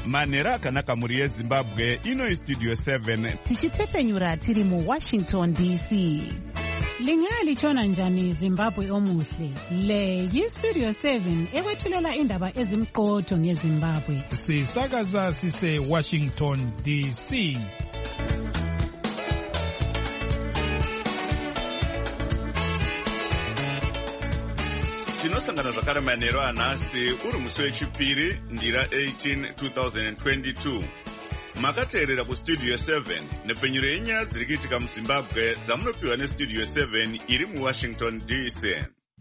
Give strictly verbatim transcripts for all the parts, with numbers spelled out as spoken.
manhero akanaka mhuri yezimbabwe. Ino istudio seven tichitefenyura tiri muwashington D C. Lingalitshona njani Zimbabwe omuhle? Le yistudio seven ekwethulela indaba ezimqotho ngeZimbabwe. Sisakaza sise Washington D C. tinosangana zvakare manhero anhasi uri musi wechipiri ndira eighteen twenty twenty-two. Makateerera kustudio seven nepfenyuro yenyaya dziri kuitika muzimbabwe dzamunopiwa nestudio seven iri muwashington D C.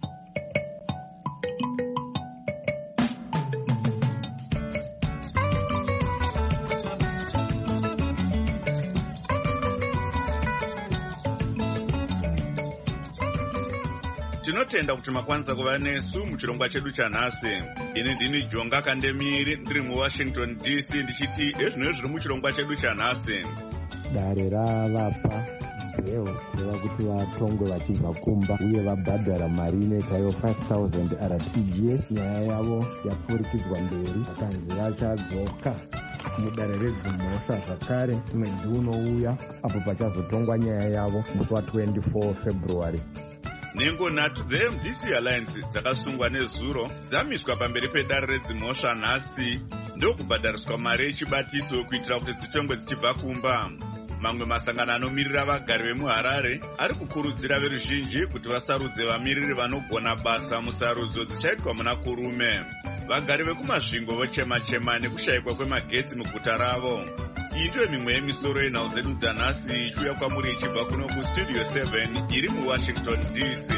Tinotenda kuti makwanisa kuva nesu muchirongwa chedu chanhasi. Ini ndini Jonga Kandemiri ndiri muWashington D C ndichiti ezvino zviri muchirongwa chedu chanhasi. Dare ravapa bheo kureva kuti vatongwe vachibva kumba uye vabhadhara mari inoitayo five thousand R T G S. Nyaya yavo yapfurikidzwa mberi vakanzi vachadzoka mudare redzimhosva zvakare mwedzi unouya apo pachazotongwa nyaya yavo musi wa twenty-four February. Nhengo nhatu dze-M D C Alliance dzakasungwa nezuro dzamiswa pamberi pedare redzimhosva nhasi ndokubhadhariswa mari yechibatiso kuitira kuti dzitongwe dzichibva kumba. Mamwe masangano anomirira vagari vemuHarare ari kukurudzira veruzhinji kuti vasarudze vamiriri vanogona basa musarudzo dzichaitwa muna kurume. Vagari vekumasvingo vochema-chema nekushayikwa kwemagetsi muguta ravo. Iyi ndiyo mimwe yemisoro yenhau dzedu dzanhasi ichiuya kwamuri ichibva kuno kustudio seven iri muWashington D C.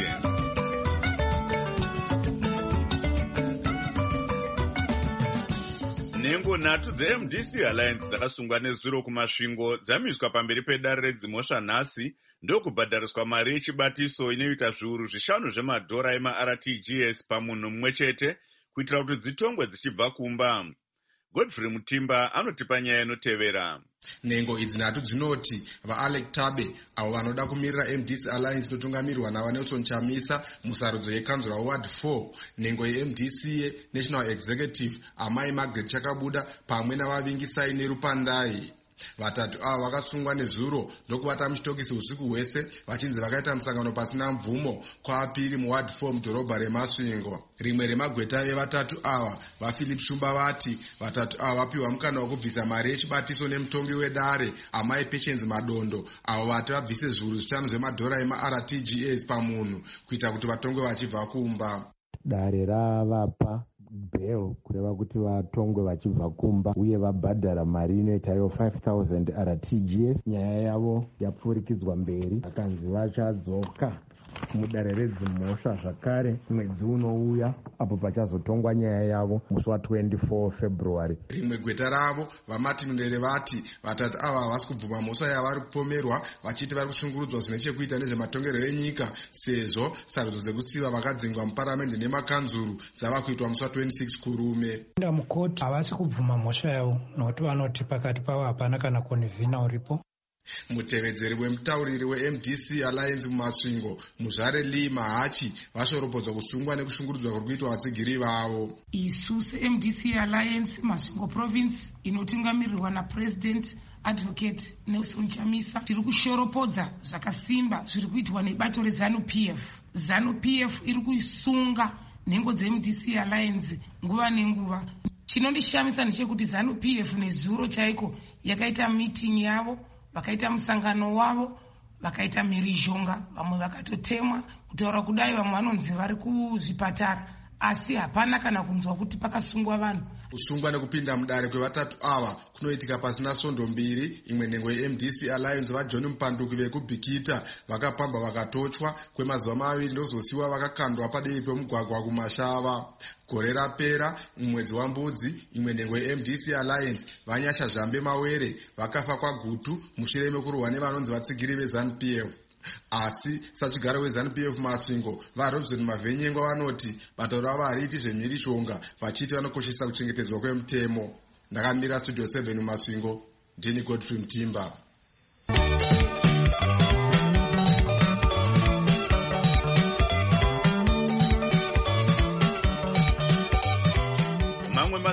Nhengo nhatu dze-M D C Alliance dzakasungwa nezuro kumasvingo dzamiswa pamberi pedare redzimhosva nhasi ndokubhadhariswa mari yechibatiso inoita zviuru zvishanu zvemadhora ema-R T G S pamunhu mumwe chete kuitira kuti dzitongwe dzichibva kumba. Godfrey Mutimba anotipa nyaya inotevera. Nhengo idzi nhatu dzinoti vaAlec Tabe avo vanoda kumirira M D C Alliance inotungamirwa naVanelson Chamisa musarudzo yekanzura ward four. Nhengo ye-M D C ye-National Executive Amai Margaret Chakabuda pamwe navavingi Saini Rupandai. Vatatu ava vakasungwa nezuro ndokuvata muchitokisi usiku hwese vachinzi vakaita musangano pasina mvumo kwavapiri muward four mudhorobha reMasvingo. Rimwe remagweta evatatu ava vaPhilip Shumba vati vatatu ava vapiwa mukana wokubvisa mari yechibatiso nemutongi wedare Amai Patience Madondo avo vati vabvise zviuru zvishanu zvemadhora ema-R T G S pamunhu kuita kuti vatongwe vachibva kumba. Dare ravapa bheo kureva kuti vatongwe vachibva kumba uye vabhadhara mari inoitayo five thousand R T G S. Nyaya yavo yapfurikidzwa mberi vakanzi vachadzoka mudare redzimhosva zvakare mwedzi unouya apo pachazotongwa nyaya yavo musi wa twenty-four February. Rimwe gweta ravo vaMartin Ndere vati vatatu ava havasi kubvuma mhosva yavari kupomerwa vachiti vari kushungurudzwa zvine chekuita nezvematongero enyika sezvo sarudzo dzekutsiva vakadzingwa muparamende nemakanzuru dzava kuitwa musi wa twenty-six kurume. Nda mukoti havasi kubvuma mhosva yavo nokuti vanoti pakati pavo hapana kana konivhina uripo. Mutevedzeri wemutauriri we-M D C Alliance mumasvingo Muzvare Lee Mahachi vashoropodzwa kusungwa nekushungurudzwa kuri kuitwa vatsigiri vavo. Isu se-M D C Alliance Masvingo Province inotungamirirwa naPresident Advocate Nelson Chamisa tiri kushoropodza zvakasimba zviri kuitwa nebato reZANU P F. ZANU P F iri kuisunga nhengo dze-M D C Alliance nguva nenguva. Chinondishamisa ndechekuti ZANU P F nezuro chaiko yakaita meeting yavo, vakaita musangano wavo, vakaita mhirizhonga, vamwe vakatotemwa kutaura kudai, vamwe vanonzi vari kuzvipatara, asi hapana kana kunzwa kuti pakasungwa vanhu. Kusungwa nekupinda mudare kwevatatu ava kunoitika pasina svondo mbiri. Imwe nhengo ye-M D C Alliance vaJohn Mupanduki vekubhikita vakapamba vakatochwa kwemazuva maviri ndozosiwa vakakandwa padivi pemugwagwa kumashava. Gore rapera mumwedzi waMbudzi, imwe nhengo ye-M D C Alliance vaNyasha Zhambe Mawere vakafa kwagutu mushure mekurwa nevanonzi vatsigiri veZANU P F. Asi sachigaro weZANU P F Masvingo vaRobson Mavhenyengo vanoti bato ravo hariiti zvemhirishonga vachiti vanokoshesa kuchengetedzwa kwemutemo. Ndakamira studio seven Masvingo, ndini Godfrey Mutimba. Masangano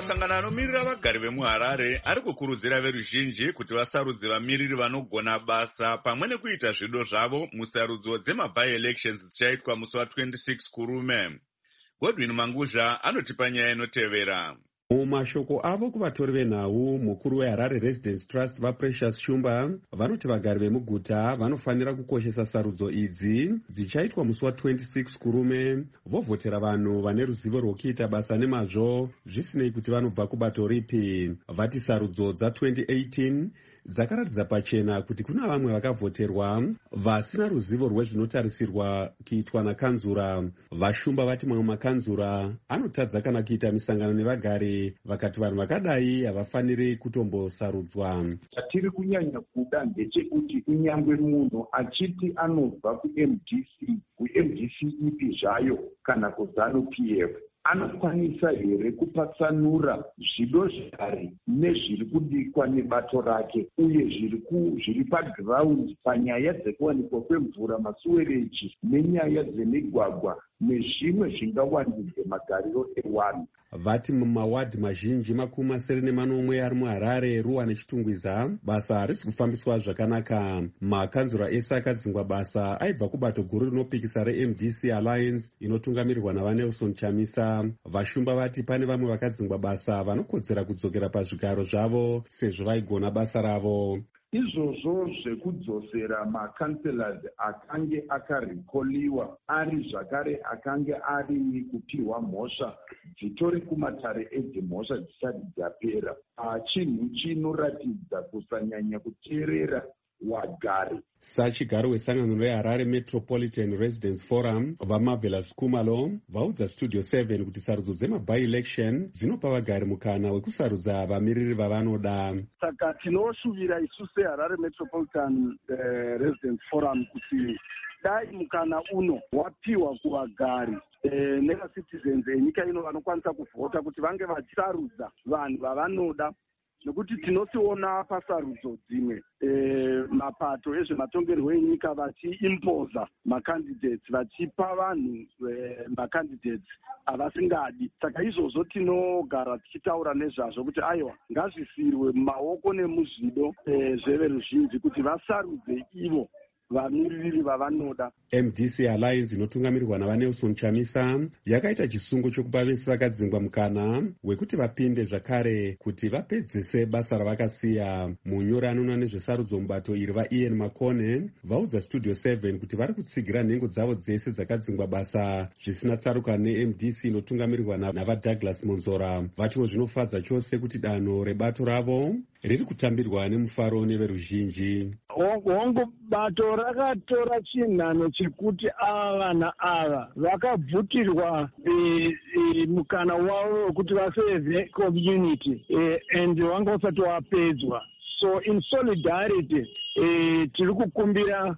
anomiririra vagari vemuharare ari kukurudzira veruzhinji kuti vasarudze vamiriri vanogona basa pamwe nekuita zvido zvavo musarudzo dzema-by-elections dzichaitwa musi wa26 kurume. Godwin Manguzha anotipa nyaya inotevera. Mumashoko avo kuvatori venhau, mukuru weHarare Residence Trust vaPrecious Shumba vanoti vagari vemuguta vanofanira kukoshesa sarudzo idzi dzichaitwa musi wa26 kurume, vovhotera vanhu vane ruzivo rwokuita basa nemazvo zvisinei kuti vanobva kubato ripi. Vati sarudzo dza2018 dzakaratidza pachena kuti kuna vamwe vakavhoterwa vasina ruzivo rwezvinotarisirwa kuitwa nakanzura. Vashumba vati mamwe makanzura anotadza kana kuita misangano nevagari, vakati vanhu vakadai havafaniri kutombosarudzwa. Chatiri kunyanya kuda ndechekuti kunyangwe munhu achiti anobva ku-M D C, ku-M D C ipi zvayo kana kuZANU P F, anokwanisa here kupatsanura zvido zvare nezviri kudikwa nebato rake uye zviri zviri paground panyaya dzekuwanikwa kwemvura, masuwereji nenyaya dzemigwagwa nezvimwe zvingawandidze magariro evanhu. Vati mumawadhi mazhinji makumi masere nemanomwe ari muHarare, Ruwa neChitungwiza basa harisi kufambiswa zvakanaka. Makanzura ese akadzingwa basa aibva kubato guru rinopikisa reM D C Alliance inotungamirirwa naVanelson Chamisa. Vashumba vati pane vamwe vakadzingwa basa vanokodzera kudzokera pazvigaro zvavo sezvo vaigona basa ravo. Izvozvo zvekudzosera makanselors akange akarikoliwa ari zvakare akange ari kupiwa mhosva dzitori kumatare edzimhosva dzisati dzapera, chinhu chinoratidza kusanyanya kuteerera wagari. Sachigaro wesangano reHarare Metropolitan Residence Forum vaMarvelous Kumalo vaudza Studio seven kuti sarudzo dzema-by-election dzinopa vagari mukana wekusarudza vamiriri vavanoda. Saka tinoshuvira isu seHarare Metropolitan uh, Residence Forum kuti dai mukana uno wapiwa kuvagari eh, nevacitizens enyika ino vanokwanisa kuvhota kuti vange vachisarudza vanhu vavanoda, nekuti tinosiona pasarudzo dzimwe e, mapato ezvematongerwo enyika vachiimpoza macandidates, vachipa vanhu e, macandidates avasingadi. Saka izvozvo tinogara tichitaura nezvazvo kuti aiwa ngazvisirwe mumaoko nemuzvido e, zveveruzhinji kuti vasarudze ivo vamiriri vavanoda. M D C Alliance inotungamirirwa naVanelson Chamisa yakaita chisungo chokupa vese vakadzingwa mukana wekuti vapinde zvakare kuti vapedzese basa ravakasiya. Munyori anoona nezvesarudzo mubato iri vaIan Makone vaudza Studio seven kuti vari kutsigira nhengo dzavo dzese dzakadzingwa basa zvisina tsaruka neM D C inotungamirirwa navaDouglas Monzora. Vatiwo zvinofadza chose kuti danho rebato ravo riri kutambirwa nemufaro neveruzhinji. Hongu bato rakatora chinhano chekuti ava naava vakabvutirwa e, e, mukana wavo wekuti vasevhe community e, and wanga usati wapedzwa. So in solidarity e, tiri kukumbira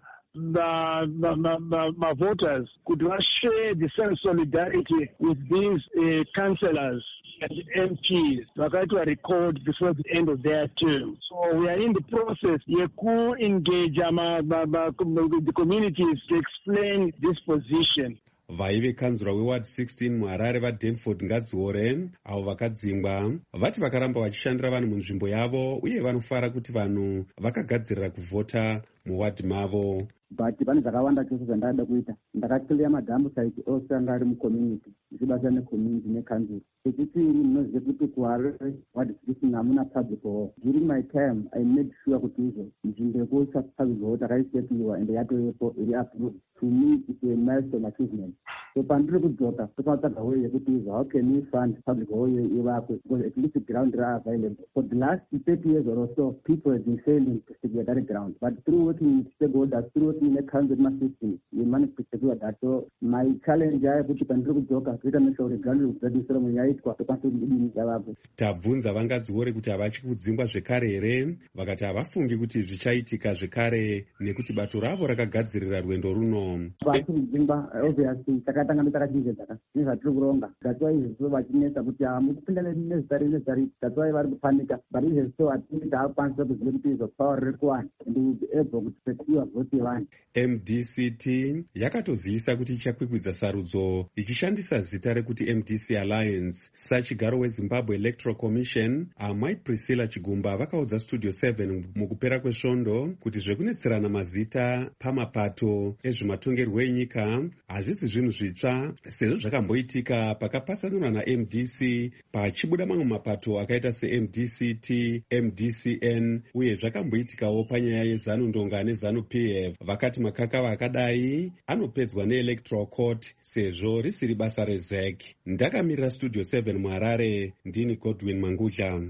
ma-voters kuti vashare the same solidarity with these uh, councillors and M Ps vakaitwa recalled before the end of their term. So we are in the process yeku-engage the communities to explain this position. Vaive kanzura weward sixteen muHarare vaDanford Ngadziore avo vakadzingwa vati vakaramba vachishandira vanhu munzvimbo yavo uye vanofara kuti vanhu vakagadzirira kuvhota muwadhi mavo. But pane zvakawanda chose zvandada kuita. Ndakaclear madhambu site ose anga ari mucommunity ndichibata necommunity nekanzura. Chechipiri munozive kuti kuHarare ward sixteen hamuna public hall. During my time I made sure kuti izvo nzvimbo yekuisa public hall takaisetliwa ende yatovepo iri approved. To me it's a milestone achievement. So pandiri kudzoka topatsvaga way yekuti izvo how can we fund public hall ivakwe because at least the ground are available. For the last thirty years or so people have been failing to secure that ground, but through working with stakeholders, through working in a council system we managed to secure that. So my challenge ayekuti pandiri kudzoka kuita neshauri ground rekudzadzisira munyaitwa tokwanisa kudini yavakwe. Tabvunza vangadziore kuti havachi kudzingwa zvekare here, vakati havafungi kuti zvichaitika zvekare nekuti bato ravo rakagadzirira rwendo runo. Vachiri kudzingwa obviously takatanga takachizedzaka nezvatiri kuronga. That's why izvo vachinesa kuti hamukupinda nezitari nezitari. That's why vari kupanika. But izvo so hatingi taakwanisa kuziva kuti izvo power riri kuwana and we will be able to secure vote yevanhu. M D C T yakatozivisa kuti ichakwikwidza sarudzo ichishandisa zita rekuti M D C Alliance Alliance. Sachigaro weZimbabwe Electoral Commission Amai Priscilla Chigumba vakaudza Studio seven mukupera kwesvondo kuti zvekunetserana mazita pamapato ezvematongerwo enyika hazvisi zvinhu zvitsva, sezvo zvakamboitika pakapatsanurwa naM D C pachibuda mamwe mapato akaita seM D C T, M D C N uye zvakamboitikawo panyaya yeZanu-Ndonga neZanu-P F. Vakati makakava akadai anopedzwa neElectoral Court sezvo risiri basa rezek. Ndakamirira Studio seven muHarare, ndini Godwin Manguja.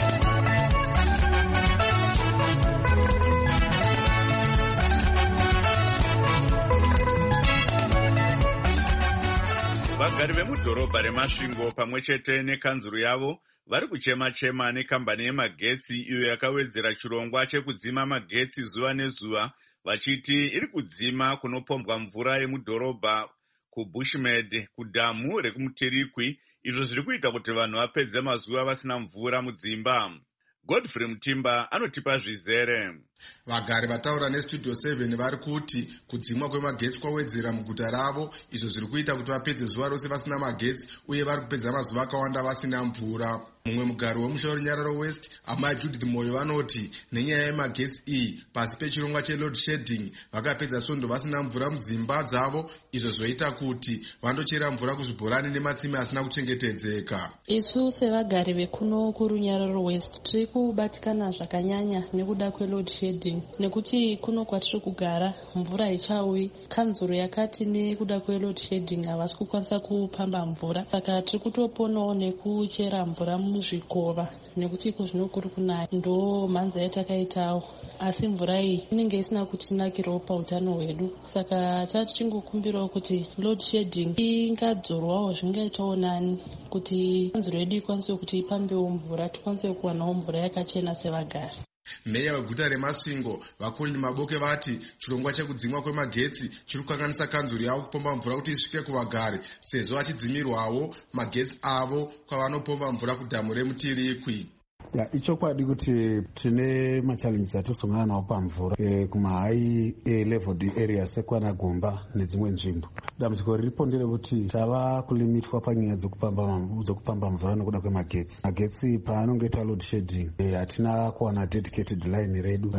Vagari vemudhorobha reMasvingo pamwe chete nekanzuru yavo vari kuchema-chema nekambani yemagetsi iyo yakawedzera chirongwa chekudzima magetsi zuva nezuva, vachiti iri kudzima kunopombwa mvura yemudhorobha kuBushmed kudhamu rekumutirikwi, izvo zviri kuita kuti vanhu vapedze mazuva vasina mvura mudzimba. Godfrey Mutimba anotipa zvizere. Vagari vataura neStudio seven vari kuti kudzimwa kwemagetsi kwawedzera muguta ravo, izvo zviri kuita kuti vapedze zuva rose vasina magetsi uye vari kupedza mazuva akawanda vasina mvura. Mumwe mugari wemushauri Nyararo West, Amai Judith Moyo, vanoti nenyaya yemagetsi iyi pasi pechirongwa cheload shedding vakapedza svondo vasina mvura mudzimba dzavo, izvo zvoita kuti vandochera mvura kuzvibhorani nematsime asina kuchengetedzeka. Isu sevagari vekuno kurunyararo West tiri kubatikana zvakanyanya nekuda kweload shedding, nekuti kuno kwatiri kugara mvura haichauyi. Kanzuro yakati nekuda kweload shedding havasi kukwanisa kupamba mvura, saka tiri kutoponawo nekuchera mvura muzvikova, nekuti kuzvino kuri kunaya ndo mhanza yatakaitawo, asi mvura iyi inenge isina kutinakirawo pautano hwedu. Saka tati tingokumbirawo kuti load shedding ingadzorwawo zvingaitawo nani kuti kanzuro yedu ikwanise kuti ipambewo mvura, tikwanise kuwanawo mvura yakachena sevagari. Meya weguta reMasvingo Vakolini Maboke vati chirongwa chekudzimwa kwemagetsi chiri kukanganisa kanzuro yavo kupomba mvura kuti isvike kuvagari, sezvo achidzimirwawo magetsi avo kwavanopomba mvura kudhamu remutirikwi. Ya, ichokwadi kuti tine machallenges atosongana nawo pamvura e, kumahigh e, level areas sekwana Gomba nedzimwe nzvimbo. Dambudziko riripo nderekuti tava kulimitwa panyaya dzokupamba dzokupamba mvura nekuda kwemagetsi. Magetsi paanongoita load shedding hatina kuwana dedicated line redu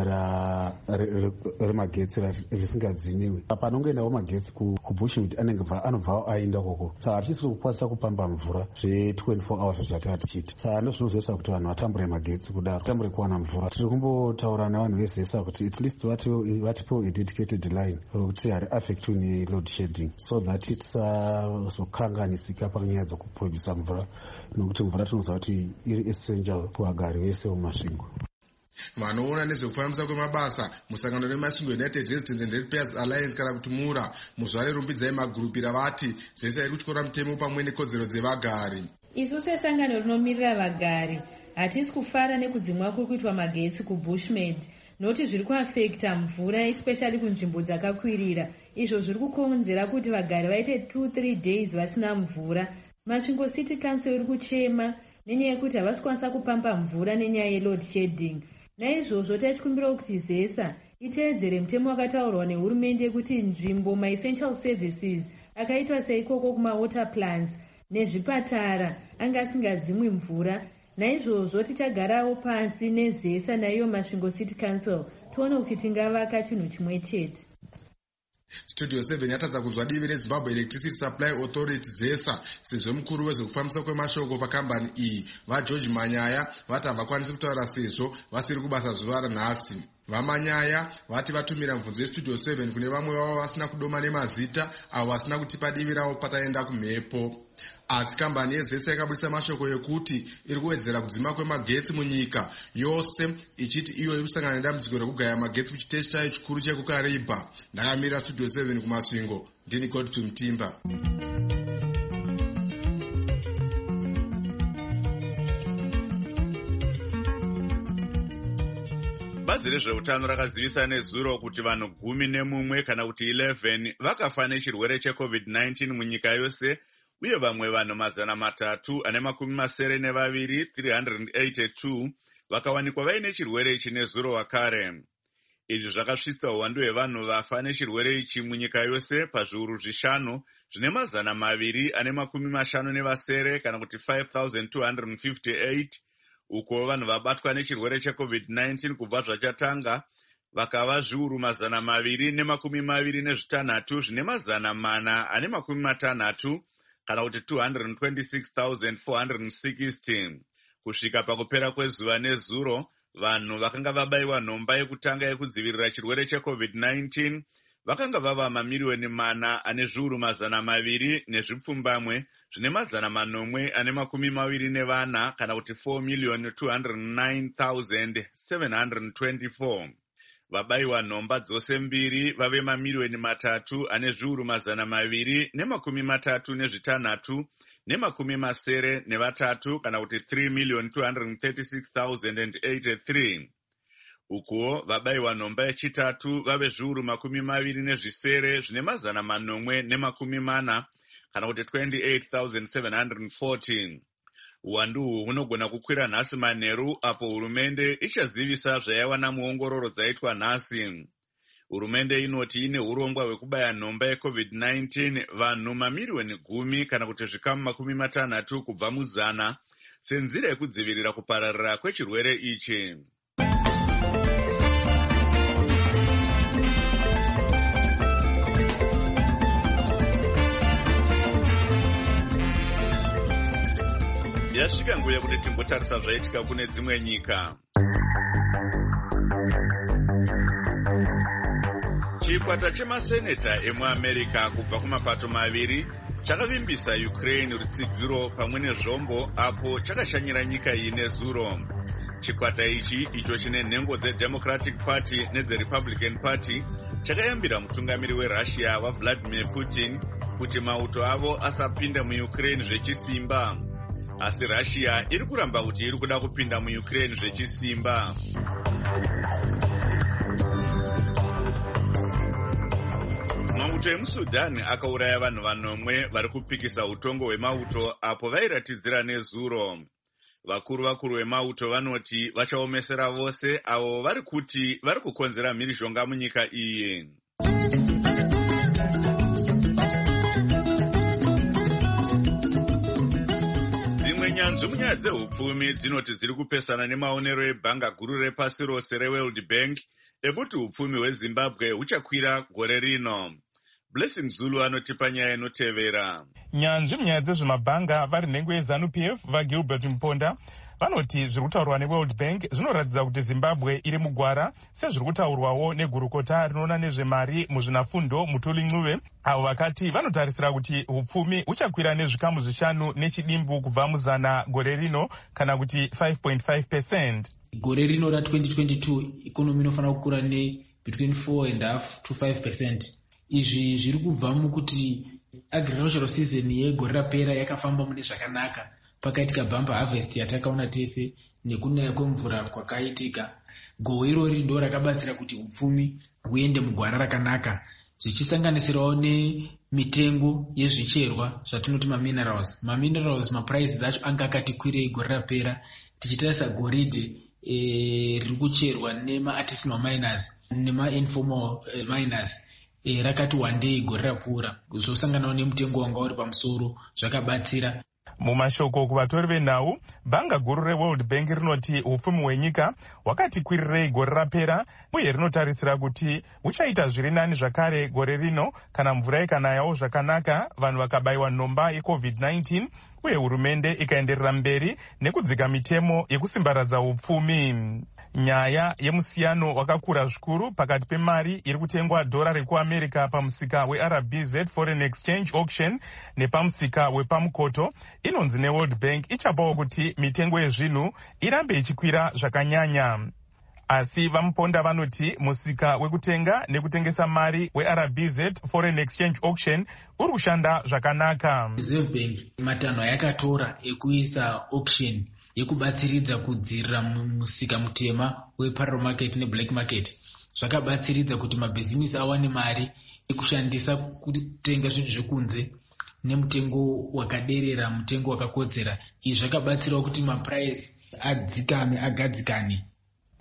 remagetsi risingadzimiwi. Panongoendawo magetsi kuBushwood anenge anobva aenda koko, saka hatisiri kukwanisa kupamba mvura zve twenty-four hours zvatava tichiita. Saka ndozvinozoisa kuti vanhu vatambure magetsi kudaro, vatambure kuwana mvura. Tiri kumbotaura nevanhu vezesa kuti at least vatipewo a dedicated line rokuti hari affectwe neload shedding, so that tisazokanganisika panyaya dzokuprovisa mvura, nokuti mvura tinoziva kuti iri essential kuvagari vese muMasvingo. Vanoona nezvekufambisa kwemabasa musangano reMasvingo United Residents and Ratepayers Alliance kana kuti MURA muzvare rumbidzai magurupira vati zese iri kutyora mutemo pamwe nekodzero dzevagari. Isu sesangano rinomirira vagari hatisi kufara nekudzimwa kuri kuitwa magetsi kuBushmed, noti zviri kuafekta mvura especially kunzvimbo dzakakwirira, izvo zviri kukonzera kuti vagari vaite two three days vasina mvura. Masvingo City Council iri kuchema nenyaya yekuti havasi kwanisa kupamba mvura nenyaya yeload shedding. Naizvozvo tichikumbira kuti zesa iteedzere mutemo wakataurwa nehurumende yekuti nzvimbo maessential services akaitwa seikoko kumawater plants nezvipatara anga asingadzimwi mvura. Naizvozvo tichagarawo pasi nezesa naiyo Masvingo City Council tione kuti tingavaka chinhu chimwe chete. Studio seven yatadza kunzwa divi reZimbabwe Electricity Supply Authority zesa, sezvo mukuru wezvekufambisa kwemashoko pakambani iyi vaGeorge Manyaya vati havakwanisi kutaura sezvo vasiri kubasa zuva ranhasi. Vamanyaya vati vatumira mvunzo yeStudio seven kune vamwe vavo vasina kudoma nemazita avo vasina kutipa divi ravo pataenda kumhepo. Asi kambani yezesa yakabudisa mashoko ekuti iri kuwedzera kudzima kwemagetsi munyika yose, ichiti iyo iri kusangana nedambudziko rekugaya magetsi kuchiteshi chayo chikuru chekuKariba. Ndakamira Studio seven kuMasvingo, ndini Godfrey Mutimba. Bazi rezveutano rakazivisa nezuro kuti vanhu gumi nemumwe kana kuti eleven vakafa nechirwere checovid nineteen munyika yose, uye vamwe vanhu mazana matatu ane makumi masere nevaviri three hundred eighty-two vakawanikwa vaine chirwere ichi nezuro wakare. izvi zvakasvitsa uwandu hwevanhu vafa nechirwere ichi munyika yose pazviuru zvishanu zvine mazana maviri ane makumi mashanu nevasere kana kuti five thousand two hundred fifty-eight, uko vanhu vabatwa nechirwere checovid nineteen kubva zvachatanga vakava zviuru mazana maviri nemakumi maviri nezvitanhatu zvine mazana mana ane makumi matanhatu kana kuti two hundred twenty-six thousand four hundred sixty. Kusvika pakupera kwezuva nezuro, vanhu vakanga vabayiwa nhomba yekutanga yekudzivirira chirwere checovid nineteen vakanga vava mamiliyoni mana ane zviuru mazana maviri nezvipfumbamwe zvine mazana manomwe ane makumi maviri nevana kana kuti four million two hundred nine thousand seven hundred twenty-four. Vabayiwa nhomba dzose mbiri vave mamiliyoni matatu ane zviuru mazana maviri nemakumi matatu nezvitanhatu nemakumi masere nevatatu kana kuti three million two hundred thirty-six thousand eighty-three. Ukuwo vabayiwa nhomba yechitatu vave zviuru makumi maviri nezvisere zvine mazana manomwe nemakumi mana kana kuti twenty-eight thousand seven hundred forty. Uwandu uhu hunogona kukwira nhasi manheru apo hurumende ichazivisa zvaiwana muongororo dzaitwa nhasi. Hurumende inoti ine urongwa hwekubaya nhomba yecovid nineteen vanhu mamiliyoni gumi kana kuti zvikamu makumi matanhatu kubva muzana senzira yekudzivirira kupararira kwechirwere ichi. Yasvika nguva yekuti timbotarisa zvaitika kune dzimwe nyika. Chikwata chemaseneta emuAmerica kubva kumapato maviri chakavimbisa Ukraine rutsigiro pamwe nezvombo apo chakashanyira nyika iyi nezuro. Chikwata ichi icho chine nhengo dzeDemocratic Party nedzeRepublican Party chakayambira mutungamiri weRussia waVladimir Putin kuti mauto avo asapinda muUkraine zvechisimba. Asi Russia iri kuramba kuti iri kuda kupinda muUkraine zvechisimba. Mauto emuSudan akauraya vanhu vanomwe vari kupikisa utongo hwemauto apo vairatidzira nezuro. Vakuru vakuru vemauto vanoti vachaomesera vose avo vari kuti vari kukonzera mhirizhonga munyika iyi. Dzimwe nyanzvi munyaya dzehupfumi dzinoti dziri kupesana nemaonero ebhanga guru repasi rose reWorld Bank ekuti hupfumi hweZimbabwe huchakwira gore rino. Blessing Zulu anotipa nyaya inotevera. Nyanzvi munyaya dzezvemabhanga vari nhengo yeZANU P F vaGilbert Mponda vanoti zviri kutaurwa neWorld Bank zvinoratidza kuti Zimbabwe iri mugwara sezviri kutaurwawo negurukota rinoona nezvemari muzvinafundo Mutuli Ncube avo vakati vanotarisira kuti hupfumi huchakwira nezvikamu zvishanu nechidimbu kubva muzana gore rino kana kuti five point five percent. Gore rino ra twenty twenty-two ikonomi inofanira kukura ne between four and a half to five percent. Izvi zviri kubva mukuti agricultural season yegore rapera yakafamba mune zvakanaka pakaitika bumper harvest yatakaona tese nekunaya kwemvura kwakaitika. Gohwo irori ndo rakabatsira kuti hupfumi huende mugwara rakanaka zvichisanganisirawo nemitengo yezvicherwa zvatinoti maminerals. Maminerals maprices acho anga akati kwirei gore rapera tichitarisa goridhe e, riri kucherwa nemaartisanal miners nemainformal e, miners e, rakati wandei gore rapfuura zvosanganawo nemutengo wanga uri pamusoro zvakabatsira. Mumashoko kuvatori venhau, bhanga guru reWorld Bank rinoti hupfumi hwenyika hwakati kwirirei gore rapera uye rinotarisira kuti huchaita zviri nani zvakare gore rino kana mvura ikanayawo zvakanaka, vanhu vakabayiwa nhomba yecovid nineteen uye hurumende ikaenderera mberi nekudzika mitemo yekusimbaradza hupfumi. Nyaya yemusiyano wakakura zvikuru pakati pemari iri kutengwa dhora rekuAmerica pamusika weR B Z Foreign Exchange Auction nepamusika wepamukoto inonzi neWorld Bank ichapawo kuti mitengo yezvinhu irambe ichikwira zvakanyanya. Asi vamuponda vanoti musika wekutenga nekutengesa mari weR B Z Foreign Exchange Auction uri kushanda zvakanaka. Reserve Bank matanho yakatora ekuisa auction yekubatsiridza kudzirira musika mutema weparallel market neblack market. Zvakabatsiridza kuti mabhizinisi awane mari yekushandisa kutenga zvinhu zvekunze nemutengo wakaderera, mutengo wakakodzera. Izvi zvakabatsirawo kuti maprice adzikame agadzikane.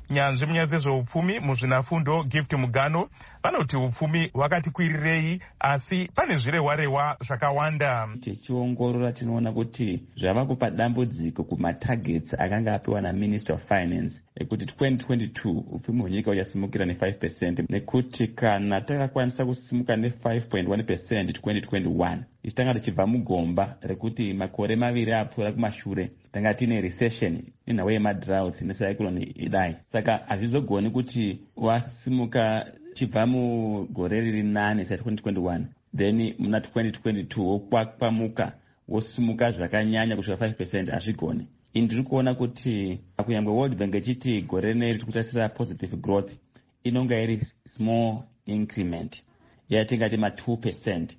nyanzvi munyaya dzezveupfumi muzvinafundo Gift Mugano vanoti upfumi hwakati kwirirei, asi pane zvirehwa-rehwa zvakawanda. Tichiongorora tinoona kuti zvava kupa dambudziko kumatargets akanga apiwa naMinister of Finance ekuti twenty twenty-two upfumi hwenyika uchasimukira ne-five percent, nekuti kana takakwanisa kusimuka ne-five point one percent twenty twenty-one ichi tanga tichibva mugomba rekuti makore maviri apfuura kumashure tanga tine recession inhawe yemadroughts necyclone idai. Saka hazvizogoni kuti wasimuka chibva mugore riri nane sa twenty twenty-one then muna twenty twenty-two wokwakwamuka wosimuka zvakanyanya kusvika five percent, hazvigoni. Ini ndiri kuona kuti kunyangwe World Bank ichiti gore rineri riri kutasira positive growth inonga iri small increment yatingati ma two percent.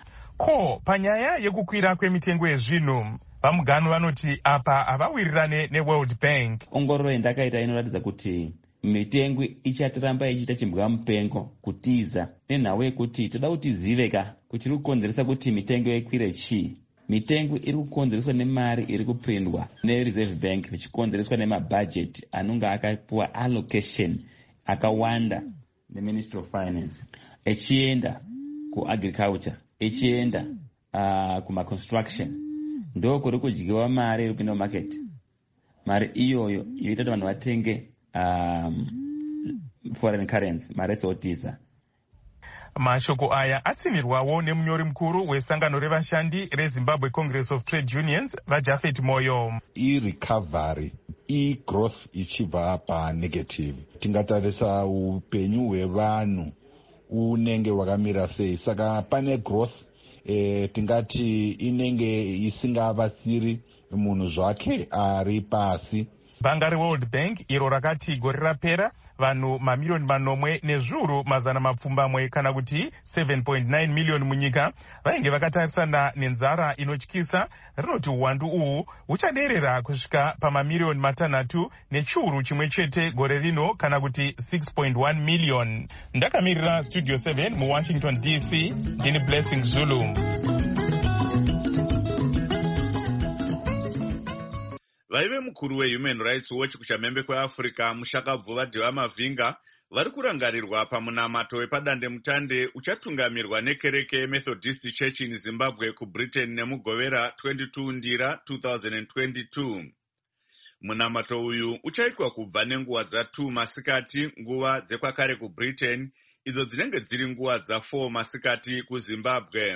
Ko panyaya yekukwira kwemitengo yezvinhu vamugano vanoti apa havawirirane neWorld Bank. Ongororo yandakaita inoratidza kuti mitengo ichatiramba ichiita chimbwa mupengo kutiza nenhau yekuti toda kuti ziveka kuti iri kukonzeresa kuti mitengo ikwire chii. Mitengo iri kukonzereswa nemari iri kuprindwa neReserve Bank ichikonzereswa nemabudget anonga akapiwa allocation akawanda neMinistry of Finance echienda kuagriculture echienda uh, kumaconstruction. Ndo kuri kudyiwa mari iri kupinda mumarket. Mari iyoyo yoita kuti vanhu vatenge um, foreign currency, mari etsotiza. Mashoko aya atsinirwawo nemunyori mukuru wesangano revashandi reZimbabwe Congress of Trade Unions vaJafet Moyo. I-recovery i-growth ichibva panegative, tingatarisa upenyu hwevanhu unenge hwakamira sei. Saka pane growth e, tingati inenge isingavatsiri munhu zvake ari pasi. Bhanga reWorld Bank iro rakati gore rapera vanhu mamiliyoni manomwe nezviuru mazana mapfumbamwe kana kuti seven point nine million munyika vainge vakatarisana nenzara inotyisa. Rinoti uwandu uhu huchaderera kusvika pamamiliyoni matanhatu nechiuru chimwe chete gore rino kana kuti six point one million. Ndakamirira Studio seven muWashington D C, ndini Blessing Zulu. Vaive mukuru weHuman Rights Watch kuchamhembe kweAfrica Mushakabvu Dhiwa Mavhinga vari kurangarirwa pamunamato wepadande mutande uchatungamirwa nekereke yeMethodist Church in Zimbabwe kuBritain nemugovera twenty-two Ndira twenty twenty-two. Munamato uyu uchaitwa kubva nenguva dza two masikati nguva dzekwakare kuBritain, idzo dzinenge dziri nguva dza four masikati kuZimbabwe.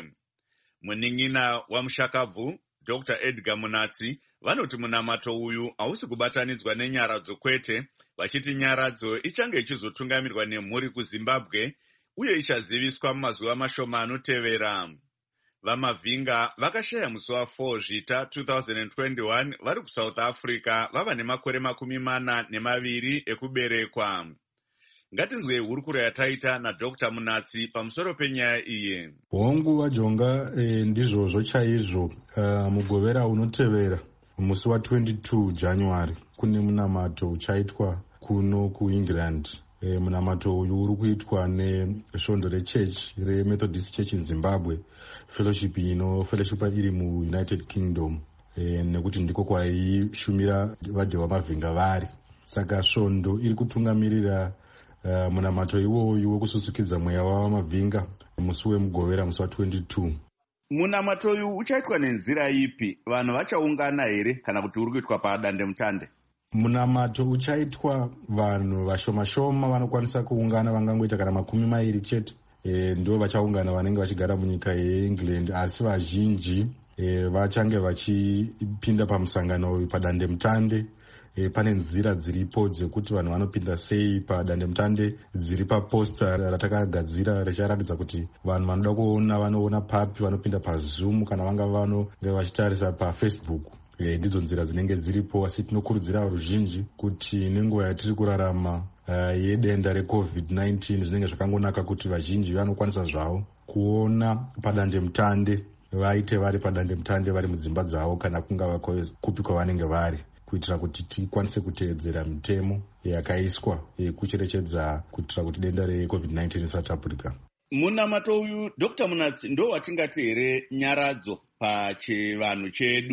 Munin'ina waMushakabvu Doctor Edgar Munatsi vanoti munamato uyu hausi kubatanidzwa nenyaradzo kwete, vachiti nyaradzo ichange ichizotungamirwa nemhuri kuZimbabwe uye ichaziviswa mumazuva mashoma anotevera. VaMavhinga vakashaya musi wa4 Zvita twenty twenty-one vari kuSouth Africa vava nemakore makumi mana nemaviri ekuberekwa. Ngatinzwe hurukuro yataita naDr Munatsi pamusoro penyaya iyi. Hongu vajonga eh, ndizvozvo chaizvo uh, mugovera unotevera musi wa twenty-two January kune munamato uchaitwa kuno kuEngland. E, munamato uyu uri kuitwa nesvondo reChurch reMethodist Church in Zimbabwe, fellowship ino fellowship iri muUnited Kingdom, e, nekuti ndiko kwaishumira vaDhiwa Mavhinga vari. Saka svondo iri kutungamirira uh, munamato iwoyu wekususukidza mweya wavaMavhinga musi wemugovera musi wa twenty-two. Munamato uyu uchaitwa nenzira ipi? Vanhu vachaungana here kana kuti uri kuitwa padande mutande? Munamato uchaitwa vanhu vashoma-shoma vanokwanisa kuungana, vangangoita kana makumi mairi chete. E, ndo vachaungana vanenge vachigara munyika yeEngland, asi vazhinji e, vachange vachipinda pamusangano uyu padande mutande. E, pane nzira dziripo dzekuti vanhu vanopinda sei padande mutande dziri paposta ratakagadzira richaratidza kuti vanhu vanoda kuona vanoona papi, vanopinda paZoom kana vanga vanonge vachitarisa paFacebook. E, ndidzo nzira dzinenge dziripo, asi tinokurudzira ruzhinji kuti nenguva yatiri kurarama uh, yedenda recovid nineteen zvinenge zvakangonaka kuti vazhinji vanokwanisa zvavo kuona padande mutande, vaite vari padande mutande vari mudzimba dzavo kana kungava kupi kwavanenge vari, kuitira kuti tikwanise kuteedzera mitemo yakaiswa yekucherechedza kuitira kuti denda recovid nineteen risatapurika. Munamato uyu Dr Munatsi ndo watingati here nyaradzo pachivanhu chedu?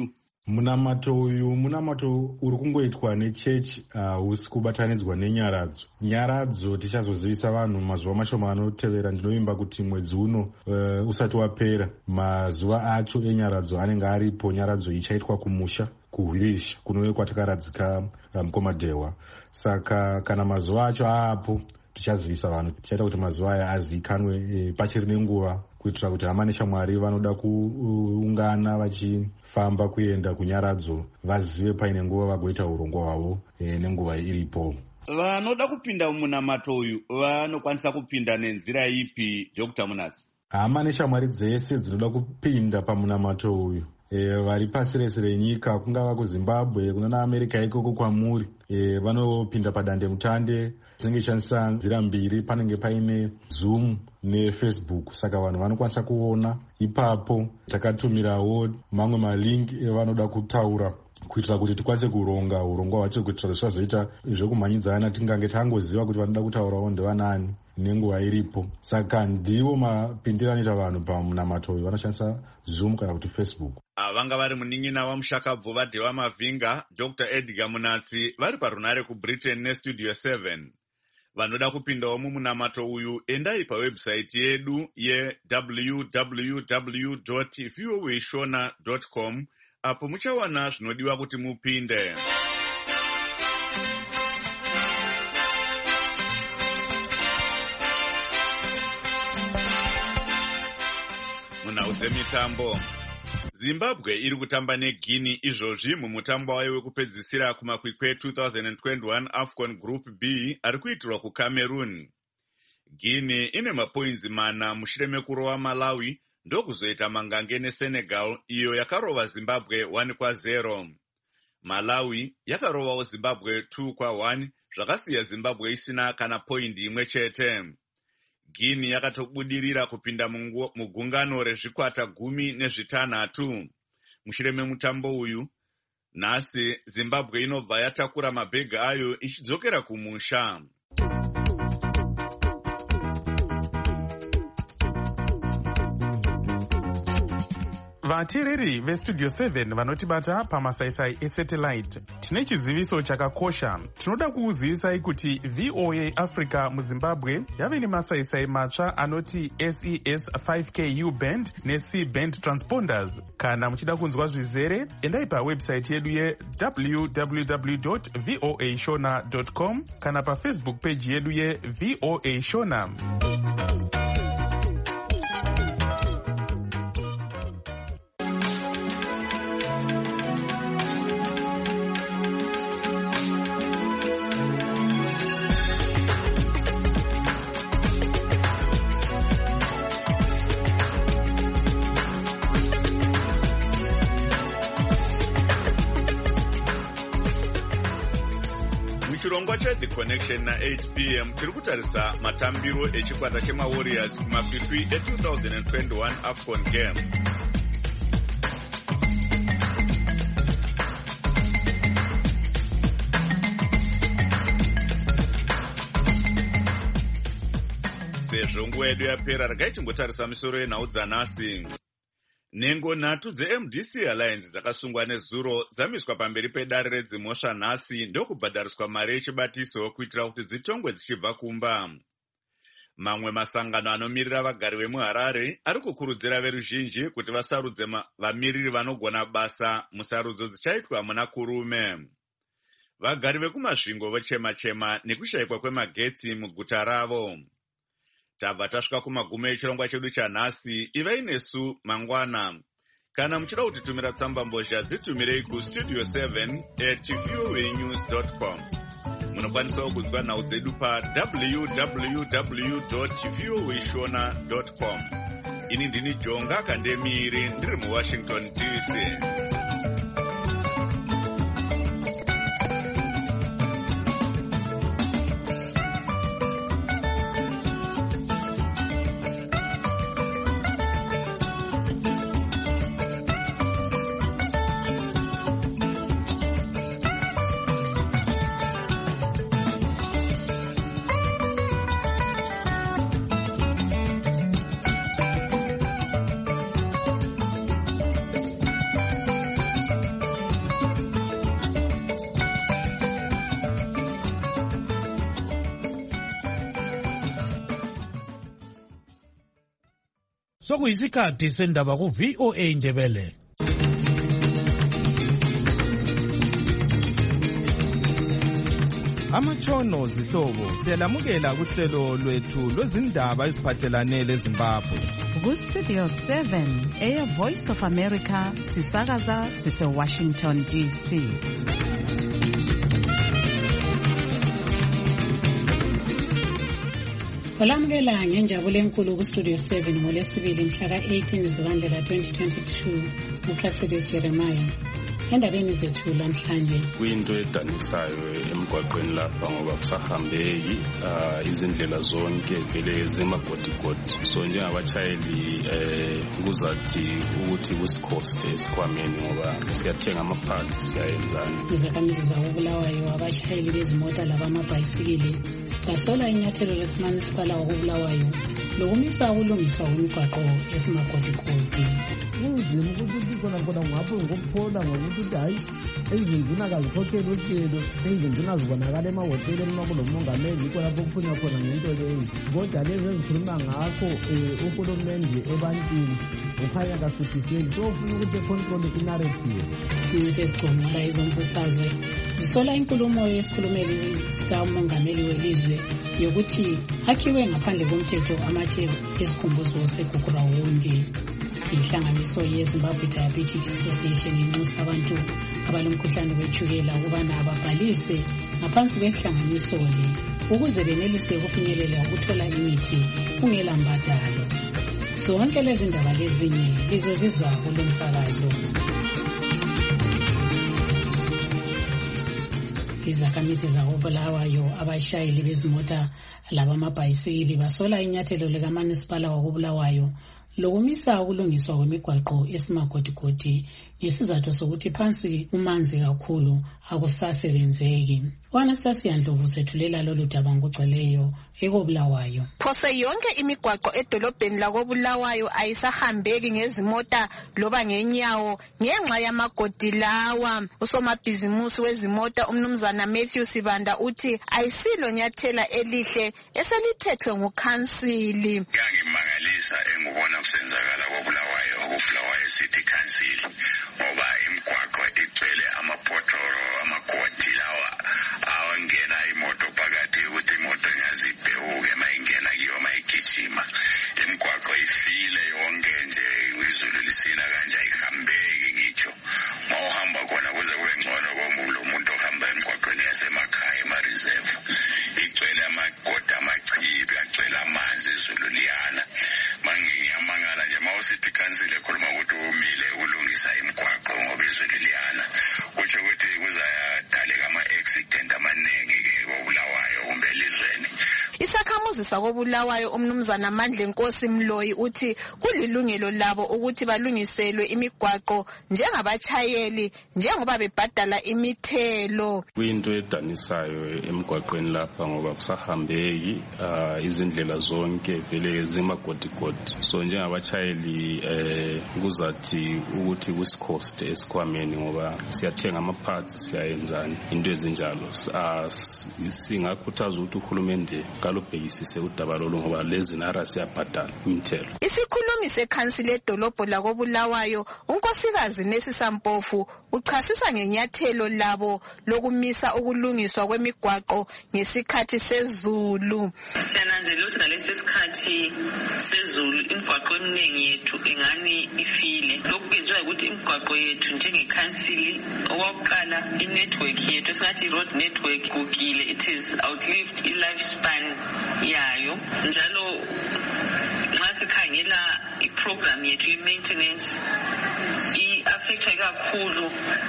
munamato uyu munamato uri kungoitwa nechechi hausi uh, kubatanidzwa nenyaradzo. Nyaradzo tichazozivisa vanhu mazuva mashoma anotevera. Ndinovimba kuti mwedzi uno uh, usati wapera mazuva acho enyaradzo anenge aripo. Nyaradzo ichaitwa kumusha kuhwirisha kunove kwatakaradzika mukomadhewa. Um, saka kana mazuva acho aapo tichazivisa vanhu, tichaita kuti mazuva aya azivikanwe e, pachiri nenguva, kuitira kuti hama neshamwari vanoda kuungana vachifamba kuenda kunyaradzo vazive paine nguva vagoita urongwa hwavo e, nenguva iripo. Vanoda kupinda mumunamato uyu vanokwanisa kupinda nenzira ipi, Doctor Munatsi? Hama neshamwari dzese dzinoda kupinda pamunamato uyu E, vari pasi rese renyika, kungava kuZimbabwe kunana America ikoko kwamuri, e, vanopinda padande mutande. Tinenge tichishandisa nzira mbiri, panenge paine Zoom neFacebook, saka vanhu vanokwanisa kuona ipapo. Takatumirawo mamwe malingi evanoda kutaura kuitira kuti tikwanise kuronga urongwa hwacho, kuitira kuti tisazoita zvekumhanyidzana tingange tangoziva kuti vanoda kutaurawo ndevanani nenguva iripo. Saka ndivo mapindiro anoita vanhu pamunamato uyu, vanoshandisa Zoom kana kuti Facebook. Vanga vari munin'ina wamushakabvu vadhewa mavhinga, Doctor Edgar Munatsi, vari parunare kuBritain neStudio seven. Vanoda kupindawo mumunamato uyu, endai pawebsite yedu ye w w w dot voa shona dot com apo muchawana zvinodiwa kuti mupinde. Munhau dzemitambo. Zimbabwe iri kutamba neGuinea izvozvi mumutambo wayo wekupedzisira kumakwikwi two thousand twenty-one AFCON Group B ari kuitirwa kuCameroon. Guinea ine mapoints mana mushure mekurova Malawi ndokuzoita mangange neSenegal iyo yakarova Zimbabwe one kwa zero. Malawi yakarovawo Zimbabwe two kwa one, zvakasiya Zimbabwe isina kana point imwe chete. Guinea yakatobudirira kupinda mugungano rezvikwata gumi nezvitanhatu. Mushure memutambo uyu, nhasi Zimbabwe inobva yatakura mabhegi ayo ichidzokera kumusha. Vateereri veStudio seven vanotibata pamasaisai esatellite, tine chiziviso chakakosha. Tinoda kuuzivisai kuti V O A Africa muZimbabwe yave nemasaisai matsva anoti S E S five K U band neC band transponders. Kana muchida kunzwa zvizere, endai pawebsite yedu ye w w w dot voa shona dot com kana pafacebook page yedu ye V O A Shona. Chirongwa cheThe Connection na eight p m tiri kutarisa matambiro echikwata chemaWarriors kumakwikwi e two thousand twenty-one AFCON game. Sezvo nguva yedu yapera, regai tingotarisa misoro yenhau dzanhasi. Nhengo nhatu dzeM D C Alliance dzakasungwa nezuro dzamiswa pamberi pedare redzimhosva nhasi ndokubhadhariswa mari yechibatiso kuitira kuti dzitongwe dzichibva kumba. Mamwe masangano anomirira vagari vemuHarare ari kukurudzira veruzhinji kuti vasarudze vamiriri vanogona basa musarudzo dzichaitwa muna kurume. Vagari vekumasvingo vochema-chema nekushayikwa kwemagetsi muguta ravo. Tabva tasvika kumagumo echirongwa chedu chanhasi. Ivai nesu mangwana. Kana muchida kutitumira tsamba mbozha, dzitumirei kustudio seven at voa news dot com. Munokwanisawo kunzwa nhau dzedu pa w w w dot voa shona dot com. Ini ndini Jonga Kandemiri, ndiri muWashington D C. sokuyisikhathi sendaba ku-V O A Ndebele. Amatshono zihlobo siyalamukela kuhlelo lwethu lwezindaba eziphathelane leZimbabwe. Ku-Studio seven, Air Voice of America, sisakaza sise-Washington D C. Olamukela ngenjabulo enkulu ku-Studio seven ngolesibili mhla ka-eighteen Zibandlela twenty twenty-two uPlacides Jeremiah. Endabeni zethu lamhlanje kuyinto edanisayo emgwaqweni lapha ngoba kusahambeki izindlela zonke vele zemagodigodi, so njengabatshayeli eh kuzathi ukuthi kusikhoste esikhwameni ngoba siyathenga amaphathi siyayenzana. Izakhamizi zakobulawayo abashayeli bezimota labamabhayisikili basola inyathelo likamasipala wakobulawayo lokumisa ukulungiswa kwemigwaqo esimagodigodi. Kunzima ukuthi khona khona ngapho ngokuphola ngokuthi hayi ezinduna kazikhokhela uhlelo, ezinduna zibonakala emahoteli emakulomongameli yikho lapho kuphunywa khona ngento leyo. Kodwa lezi ezikhuluma ngakho uhulumende ebantwini ukhanya kasuthiseli, so ufuna ukuthi econtrol inarrative. Izinto ezigcumula izombusazwe zisola inkulumo yesikhulumeli sikamongameli welizwe yokuthi akhiwe ngaphandle komthetho amatshe esikhumbuzo segugurawundi. Inhlanganiso yeZimbabwe Diabetic Association inxusa abantu abalomkhuhlane wetshukela ukubana ababhalise ngaphansi kwenhlanganiso le ukuze benelise ukufinyelela ukuthola imithi kungela mbadalo. Zonke lezi ndaba lezinye lizozizwa kulo msakazo. Izakhamizi zakobulawayo abashayeli bezimota labamabhayisikili basola inyathelo likamasipala wakobulawayo lokumisa ukulungiswa kwemigwaqo esimagodigodi ngesizathu sokuthi phansi umanzi kakhulu akusasebenzeki. U-Anastasia Ndlovu sethulela lolu daba ngokugcweleyo ekobulawayo. Phose yonke imigwaqo edolobheni lakobulawayo ayisahambeki ngezimota loba ngenyawo ngenxa yamagodi lawa. Usomabhizimusi wezimota umnumzana Matthew Sibanda uthi ayisilo nyathela elihle eselithethwe ngukhansili. Yangimangalisa engubona kusenzakala kobulawayo okubulawayo City Council ngoba imigwaqo igcwele amapotoro amagodi lawa awangena imoto phakathi ukuthi imoto ingazibhewuke mayingena kiyo mayigijima. Imigwaqo ifile yonke nje izulu lisina kanje ayihambeki ngitsho. Mawuhamba khona kuze kube ngcono komulo umuntu ohamba emigwaqweni yasemakhaya ema-reserve igcwele amagodi amachibi agcwele amanzi izulu liyana. Mangiyamangala nje mawusithi ikhansile ekhuluma ukuthi umile ukulungisa imigwaqo ngoba izulu liyana kutsho ukuthi kuzadaleka ama-accident amaningi-ke kobulawayo kumbe elizweni. Isakhamuzi sakobulawayo umnumzana Mandle Nkosi Mloyi uthi kulilungelo labo ukuthi balungiselwe imigwaqo njengabatshayeli njengoba bebhadala imithelo. Kuyinto edanisayo emgwaqweni lapha ngoba kusahambeki izindlela zonke vele zemagodigodi, so njengabatshayeli eh kuzathi ukuthi kusikhoste esikhwameni ngoba siyathenga amaphathi siyayenzana into ezinjalo. Singakhuthaza ukuthi uhulumende kalubhekisise udaba lolu ngoba lezi nara siyabhadala imithelo. Isikhulumi sekhansili edolobho lakobulawayo unkosikazi Nesisa Mpofu uchasisa ngenyathelo labo lokumisa ukulungiswa kwemigwaqo ngesikhathi sezulu. Siyananzelela ukuthi ngalesi sikhathi sezulu imigwaqo eminingi yethu ingani ifile. Lokhu kwenziwa ukuthi imigwaqo yethu njengekhansili okokuqala inetwork yethu esingathi road network kugile, it is outlived i-lifespan yayo. Njalo nxa sikhangela iprogram yethu ye-maintenance i-affecta kakhulu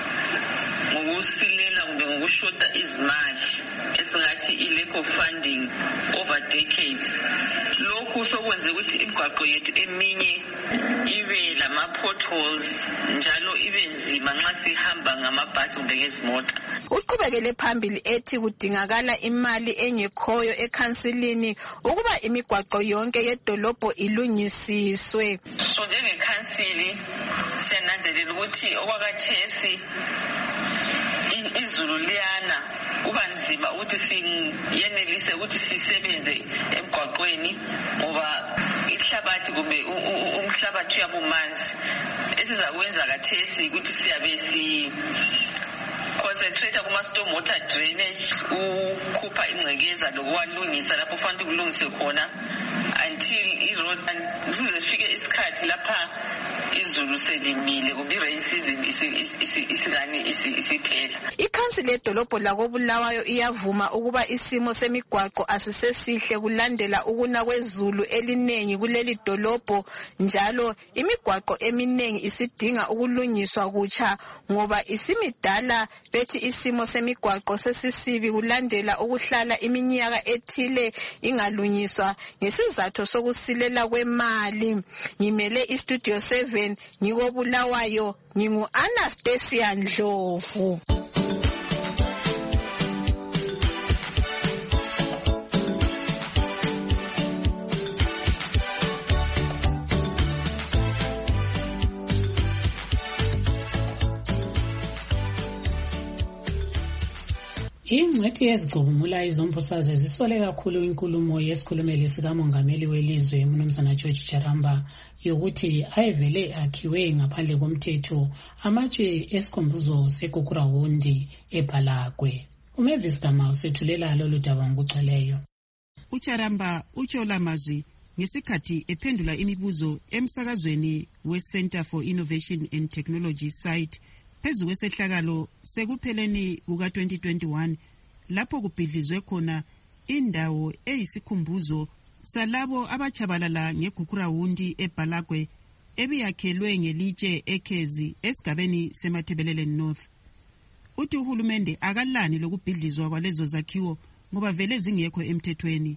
ngokusilela kumbe ngokushota izimali esingathi i-lack of funding over decades. Lokhu sokwenze ukuthi imigwaqo yethu eminye ibe lama-potholes njalo ibe nzima nxa sihamba ngamabhasi kumbe ngezimota. Uqhubekele phambili ethi kudingakala imali engekhoyo ekhansilini ukuba imigwaqo yonke yedolobho ilungisiswe. So njengekhansili siyananzelela ukuthi okwakathesi izulu liyana kuba nzima ukuthi siyenelise ukuthi sisebenze emgwaqweni ngoba ihlabathi kumbe umhlabathi uyabumanzi esizakwenza kathesi ukuthi siyabe si concentrate kuma-storm water drainage ukhupha ingcekeza lokuwalungisa lapho fanele kulungise khona until i-road kuzofike isikhathi lapha izulu selimile kumbe i-rain season isikani isiphela. Ikhansili yedolobho lakobulawayo iyavuma ukuba isimo semigwaqo asisesihle kulandela ukuna kwezulu elinengi kuleli dolobho, njalo imigwaqo eminingi isidinga ukulungiswa kutsha ngoba isimidala. Bethi isimo semigwaqo sesisibi kulandela ukuhlala iminyaka ethile ingalungiswa ngesizathu sokusilela kwemali. Ngimele istudio seven ngikobulawayo, ngingu Anastasia Ndlovu. Ingcwethi yezigcubungula izombusazwe zisole kakhulu inkulumo yesikhulumeli sikamongameli welizwe uMnumzana George Jaramba yokuthi ayevele akhiwe ngaphandle komthetho amatshe esikhumbuzo seGugurawundi eBhalagwe. uMavis Dama usethulela lolu daba ngokugcweleyo. uJaramba utsho la mazwi ngesikhathi ephendula imibuzo emsakazweni we-Center for Innovation and Technology site phezu kwesehlakalo sekupheleni kuka twenty twenty-one lapho kubhidlizwe khona indawo eyisikhumbuzo salabo abachabalala ngeGugurawundi eBhalagwe ebiyakhelwe ngelitshe eKhezi esigabeni seMathebelele North. Uthi uhulumende akalani lokubhidlizwa kwalezo zakhiwo ngoba vele zingekho emthethweni.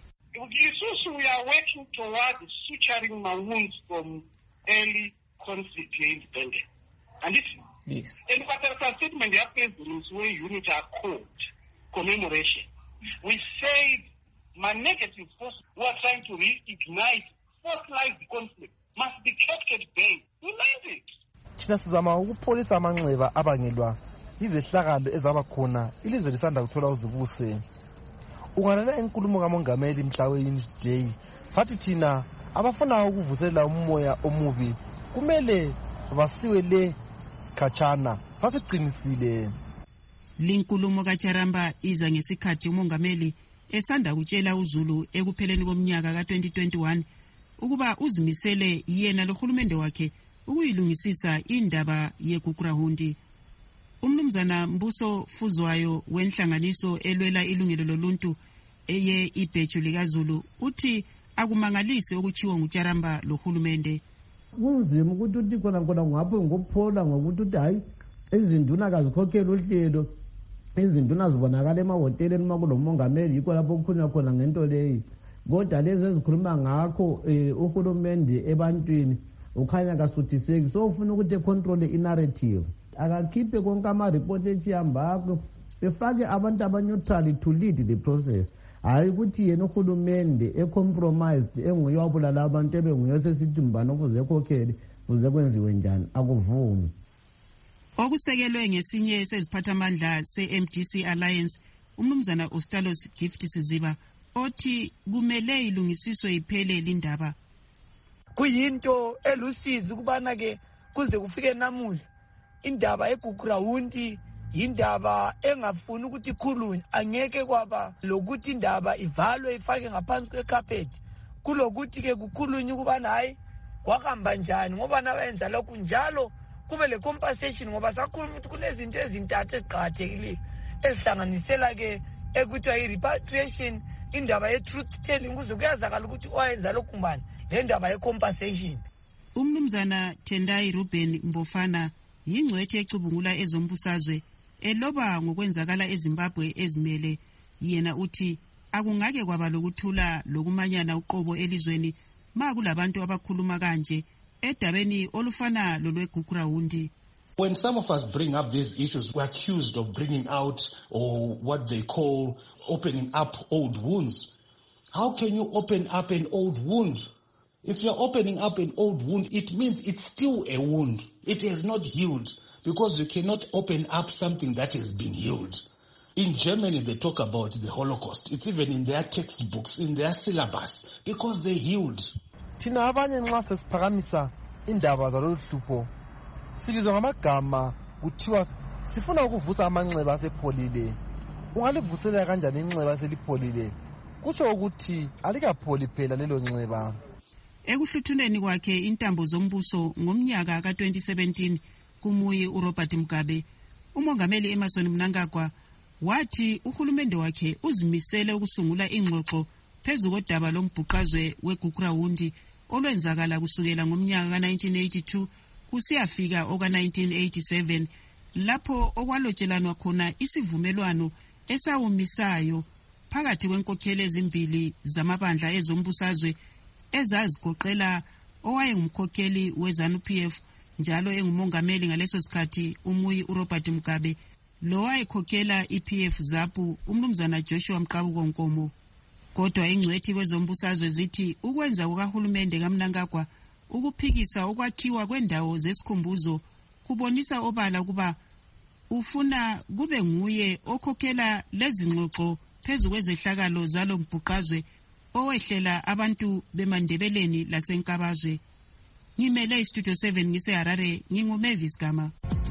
Isusu, we are working towards suturing my wounds from early conflict independence. And it's yes. And what our statement happens is where units are called commemoration. We say my negative force who are trying to reignite fossilized conflict must be kept at bay. We meant it. Thina sizama ukupholisa amanxeba abangelwa izehlakalo ezaba khona ilizwe lisanda kuthola uzibuse. Ungalela enkulumo kamongameli mhla we-J sathi thina abafuna ukuvuselela umoya omubi kumele basiwe le khatshana sasiqinisile. Linkulumo kaJaramba iza ngesikhathi umongameli esanda kutshela uZulu ekupheleni komnyaka ka twenty twenty-one ukuba uzimisele yena lohulumende wakhe ukuyilungisisa indaba yeGugurawundi. Umnumzana Mbuso Fuzwayo wenhlanganiso elwela ilungelo loluntu eye ibheju likaZulu uthi akumangalise okuchiwo nguJaramba lohulumende. Kunzima ukuthi uthi khona khona ngapho ngokuphola ngokuthi uthi hayi izinduna kazikhokhela uhlelo, izinduna zibonakala emahoteleni makulo mongameli yikho lapho kukhulunywa khona ngento leyi. Kodwa lezi ezikhuluma ngakho uhulumende ebantwini ukhanya kasuthiseki, so ufuna ukuthi control i-narrative. Akakhiphe konke ama-report echihambako befake abantu abaneutral to lead the process. Hayi ukuthi yena uhulumende ecompromised enguye wabulala abantu ebenguye sesithi mbani okuze ekhokhele kuze kwenziwe njani, akuvumi. Okusekelwe ngesinye seziphathamandla se-M D C Alliance umnumzana Ostalos Gift Siziba othi kumele ilungisiswe iphele lindaba. Kuyinto elusizi kubana ke kuze kufike namuhla indaba yeGugurawundi indaba engafuni ukuthi ikhulunywe, angeke kwaba lokuthi indaba ivalwe ifake ngaphansi kwecarpet kulokuthi ke kukhulunywe ukubana hayi kwahamba njani ngoba nabenza lokhu njalo kube le compensation ngoba sakhuluma ukuthi kunezinto ezintathu eziqhakathekileyo ezihlanganisela ke ekuthiwa i-repatriation, indaba ye-truth telling kuze kuyazakala ukuthi oyenza lokhu mbani le ndaba ye-compensation. Umnumzana Tendai Ruben Mbofana yingcwethi ecubungula ezombusazwe eloba ngokwenzakala eZimbabwe ezimele. Yena uthi akungake kwaba lokuthula lokumanyana uqobo elizweni ma kulabantu abakhuluma kanje edabeni olufana lolweGugurawundi. When some of us bring up these issues, we're accused of bringing out or what they call opening up old wounds. How can you open up an old wound? If you're opening up an old wound, it means it's still a wound. It has not healed because you cannot open up something that has been healed. In Germany, they talk about the Holocaust. It's even in their textbooks, in their syllabus, because they healed. thina abanye nxa sesiphakamisa indaba zalolu hlupho sibizwa ngamagama kuthiwa sifuna ukuvusa amanxeba asepholile. Ungalivusela kanjani inxeba eselipholile? Kutsho ukuthi alikapholi phela lelo nxeba. Ekuhluthuneni kwakhe intambo zombuso ngomnyaka ka twenty seventeen kumuyi uRobert Mugabe, umongameli Emmerson Mnangagwa wathi uhulumende wakhe uzimisele ukusungula ingxoxo phezu kodaba lombhuqazwe weGugurawundi olwenzakala kusukela ngomnyaka ka nineteen eighty-two kusiyafika oka nineteen eighty-seven lapho okwalotshelanwa khona isivumelwano esawumisayo phakathi kwenkokheli ezimbili zamabandla ezombusazwe ezazigoqela owayengumkhokheli weZANU-P F njalo engumongameli ngaleso sikhathi umuyi uRobert Mugabe, lo wayekhokhela i-P F ZAPU umnumzana Joshua Mqabuko Nkomo. Kodwa ingcwethi kwezombusazwe zithi ukwenza kukahulumende kaMnangagwa ukuphikisa ukwakhiwa kwendawo zesikhumbuzo kubonisa obala kuba ufuna kube nguye okhokhela lezi ngxoxo phezu kwezehlakalo zalo mbhuqazwe owehlela abantu bemandebeleni lasenkabazwe. Ngimele iStudio seven ngiseHarare, nginguMavis Gama.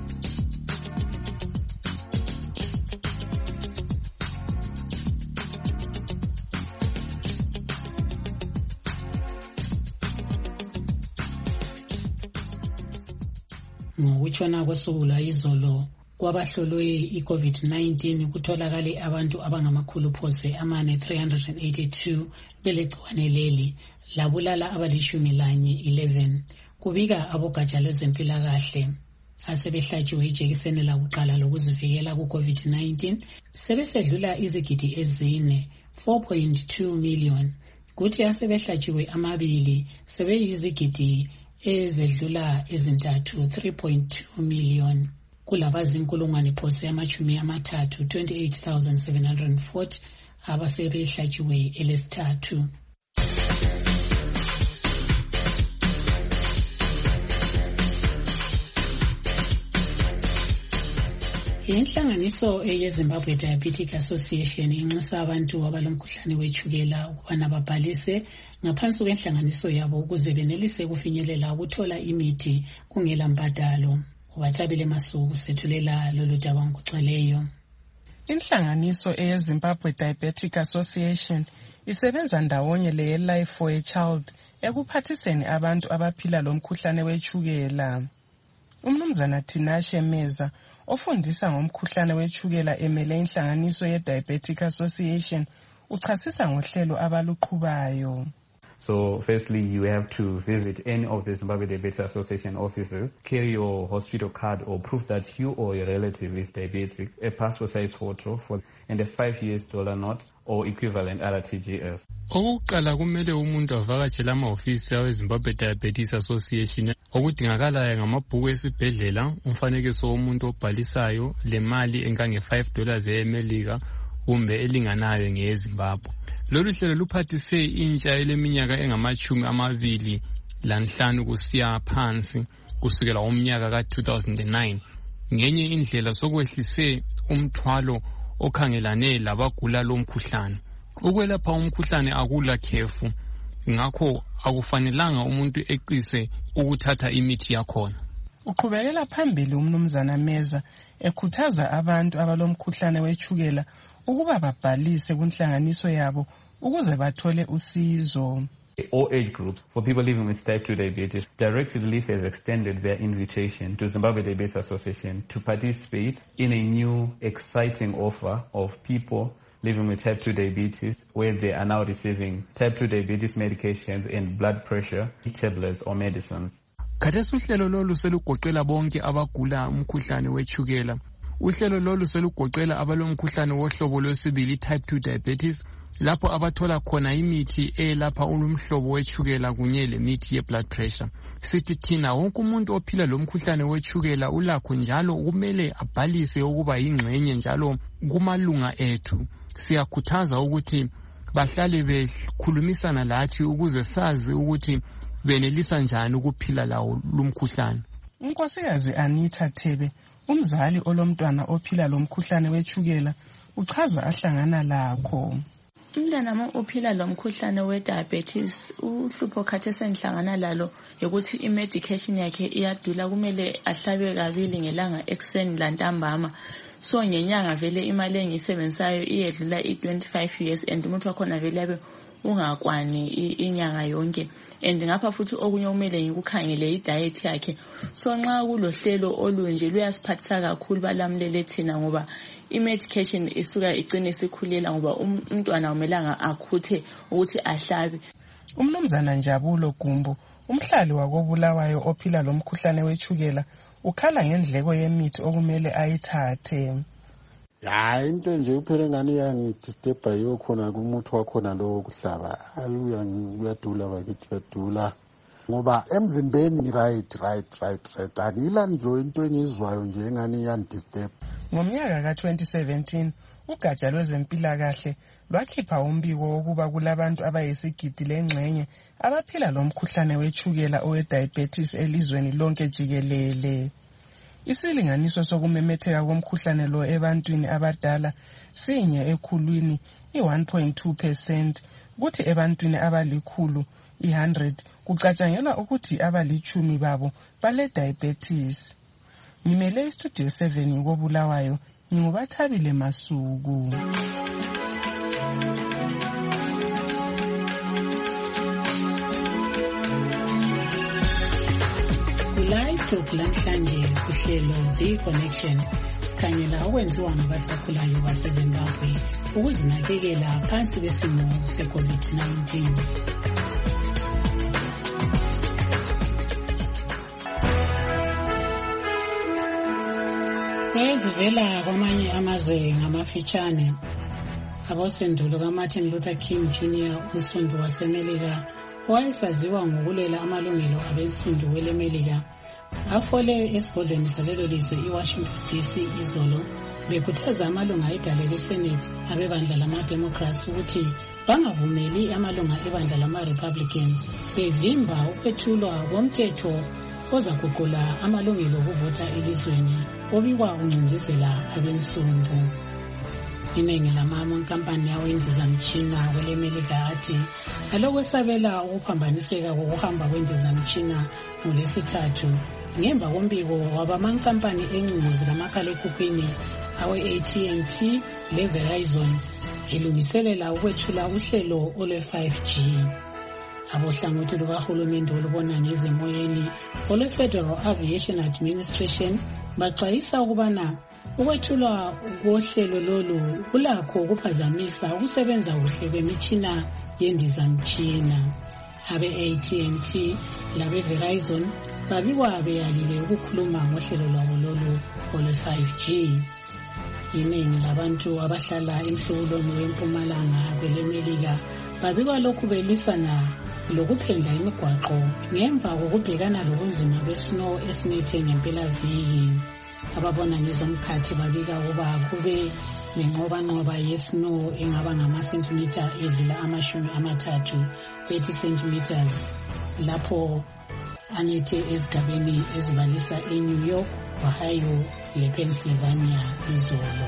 Ngokutshona kosuku lwayizolo kwabahlolwe i-COVID nineteen kutholakale abantu abangamakhulu phose amane three hundred eighty-two belegciwane leli labulala abalishumi lanye eleven. Kubika abogatsha lwezempilakahle asebehlatshiwe ijekiseni lakuqala lokuzivikela ku-COVID nineteen sebesedlula izigidi ezine four point two million, kuthi asebehlatshiwe amabili sebeyizigidi ezedlula ezintathu three point two million. Kulabazinkulungwane phose amachumi amathathu twenty-eight thousand seven hundred forty abasebehlatshiwe elesithathu. Inhlanganiso yeZimbabwe Diabetic Association inxusa abantu abalomkhuhlane wetshukela ukubana babhalise ngaphansi kwenhlanganiso yabo ukuze benelise kufinyelela ukuthola imithi kungela mbadalo. Ubathabile Masuku sethulela lolu daba ngokugcweleyo. Inhlanganiso yeZimbabwe Diabetic Association isebenza ndawonye le Life for a Child ekuphathiseni abantu abaphila lomkhuhlane wetshukela. Umnumzana Tinashe Meza ofundisa ngomkhuhlane wetshukela emele inhlanganiso ye-Diabetic Association uchasisa ngohlelo abaluqhubayo. So firstly, you have to visit any of the Zimbabwe Diabetes Association offices, carry your hospital card or proof that you or your relative is diabetic, a passport size photo for, and a five years dollar note or equivalent R T G S. Okokuqala kumele umuntu avakatshele ama-ofisi awe-Zimbabwe Diabetes Association. Okudingakalayo ngamabhuku esibhedlela, umfanekiso womuntu obhalisayo, le mali engange five dollars eMelika kumbe elinganayo ngeyeZimbabwe. Lolu hlelo luphathise intsha eleminyaka engamachumi amabili lanhlanu kusiya phansi kusukela umnyaka ka two thousand nine. Ngenye indlela sokwehlise umthwalo okhangelane labagula lomkhuhlane. Ukwelapha umkhuhlane akula khefu, ngakho akufanelanga umuntu eqise ukuthatha imithi yakhona. Uqhubekela phambili umnumzana Meza ekhuthaza abantu abalomkhuhlane wetshukela ukuba babhalise kunhlanganiso yabo ukuze bathole usizo. All age groups for people living with type two diabetes, Direct Relief has extended their invitation to Zimbabwe Diabetes Association to participate in a new exciting offer of people living with type two diabetes, where they are now receiving type two diabetes medications and blood pressure tablets or medicines. Khathesi uhlelo lolu selugoqela bonke abagula umkhuhlane wetshukela. Uhlelo lolu selugoqela abalomkhuhlane wohlobo lwesibili type two diabetes, lapho abathola khona imithi elapha ulumhlobo wetshukela kunye lemithi ye-blood pressure. Sithi thina wonke umuntu ophila lomkhuhlane wetshukela ulakho njalo kumele abhalise ukuba yingxenye njalo kumalunga ethu. Siyakhuthaza ukuthi bahlale bekhulumisana lathi ukuze sazi ukuthi benelisa njani ukuphila lawo lumkhuhlane. Unkosikazi Anita Thebe, umzali olomntwana ophila lomkhuhlane wetshukela, uchaza ahlangana lakho. Umntana ophila lomkhuhlane we-diabetes uhlupho khathesi engihlangana lalo ukuthi i-medication yakhe iyadula, kumele ahlabe kabili ngelanga ekuseni lantambama. So ngenyanga vele imali engiyisebenzisayo iyedlula i-twenty-five years and umuntu wakhona vele yabe ungakwani inyanga yonke. And ngapha futhi okunye kumele ngikukhangele i-diet yakhe. So nxa kulohlelo olunje luyasiphathisa kakhulu balamlele thina ngoba i-medication isuka igcine isikhulela ngoba umntwana umelanga akhuthe ukuthi ahlabe. Umnumzana Njabulo Gumbo, umhlali wakobulawayo ophila lomkhuhlane wechukela, ukhala ngendleko yemithi okumele ayithathe. Hayi into nje uphele ngani yangidisturba yokhona kumuthi wakhona lo kuhlaba. Ayuya ngiyadula bakithi yadula. Ngoba emzimbeni right right right right angila nje into engizwayo nje ngani yandisturb. Ngomnyaka ka twenty seventeen ugatsha lwezempilakahle lwakhipha umbiko wokuba kulabantu abayisigidi lengxenye abaphila lomkhuhlane wechukela owe-diabetes elizweni lonke jikelele. Isilinganiso sokumemetheka komkhuhlane lo ebantwini abadala sinye ekhulwini i-one point two percent, kuthi ebantwini abalikhulu i-one hundred kucatshangelwa ukuthi abalichumi babo bale-diabetes. Ngimele istudio seven ngobulawayo, ngingubathabile Masuku. Live talk namhlanje kuhlelo The Connection sikhangela okwenziwa ngabasakhulayo baseZimbabwe ukuzinakekela phansi besimo se-COVID nineteen. Ezivela kwamanye amazwe ngamafitshane, abosendulo kaMartin Luther King Junior usundu wasemelika owayesaziwa ngokulela amalungelo abensundu kwelemelika afole esigodlweni salelo lizwe iWashington D C izolo bekhuthaza amalunga edale leSenate abebandla lama-Democrats ukuthi bangavumeli amalunga ebandla lama-Republicans bevimba ukwethulwa komthetho ozaguqula amalungelo okuvota elizweni obikwa uncindezela abensundu. Iningi lamamankampani yawendizamtshina kwelemelika athi alokwesabela ukuphambaniseka kokuhamba kwendizamtshina ngolwesithathu ngemva kombiko wabamankampani encingo zikamakhalekhukhwini awe-A T and T le-Verizon elungiselela ukwethula uhlelo olwe-five G. Abohlangothi lukahulumende olubona ngezemoyeni olwe-Federal Aviation Administration baxwayisa ukubana ukwethulwa kohlelo lolu kulakho ukuphazamisa ukusebenza kuhle kwemitshina yendizamtshina. Abe-A T and T labe-Verizon babikwa beyalile ukukhuluma ngohlelo lwabo lolu olwe-five G. Iningi labantu abahlala emhlubulweni wempumalanga kwelemelika babikwa lokhu belwisana lokuphendla imigwaqo ngemva kokubhekana lobunzima besnow esinethe ngempelaviki. Ababona ngezomkhathi babika ukuba kube nenqobanqoba yesnow engaba ngamasentimitha edlula amashumi amathathu thirty centimeters lapho anethe ezigabeni ezibalisa eNew York, Ohio lePennsylvania izolo.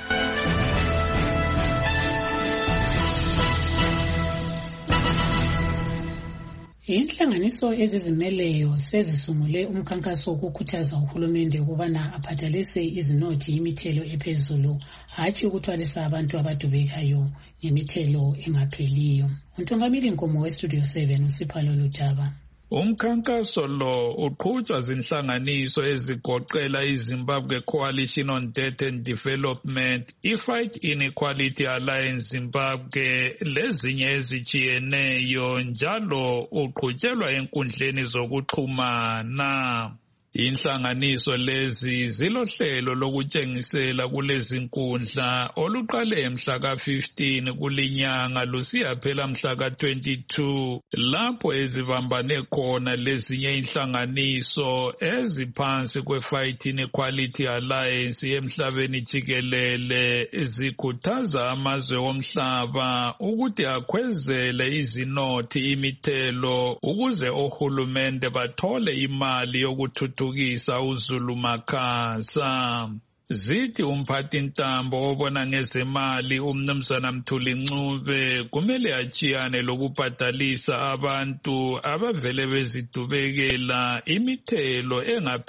Inhlanganiso ezizimeleyo sezisungule umkhankaso wokukhuthaza uhulumende ukubana aphathalise izinothi imithelo ephezulu hatshi ukuthwalisa abantu abadubekayo ngemithelo engapheliyo. Untongamili Nkomo weStudio seven uSiphalo Lutaba. Umkhankaso lo uqhutshwa zinhlanganiso ezigoqela iZimbabwe Coalition on Debt and Development, iFight Inequality Alliance Zimbabwe lezinye ezitshiyeneyo, njalo uqhutshelwa enkundleni zokuxhumana. Inhlanganiso lezi zilohlelo lokutshengisela kulezi nkundla oluqale mhla ka fifteen kulinyanga lusiya phela mhla ka twenty-two, lapho ezibambane khona lezinye inhlanganiso eziphansi kwe-Fight Inequality Alliance emhlabeni jikelele zikhuthaza amazwe omhlaba ukuthi akhwezele izinothi imithelo ukuze ohulumende bathole imali yokuthuthuka ukisa uzulu makhasa. Zithi umphathintambo obona ngezemali umnumzana Mthuli Ncube kumele achiyane lokubhadalisa abantu abavele bezidubekela imithelo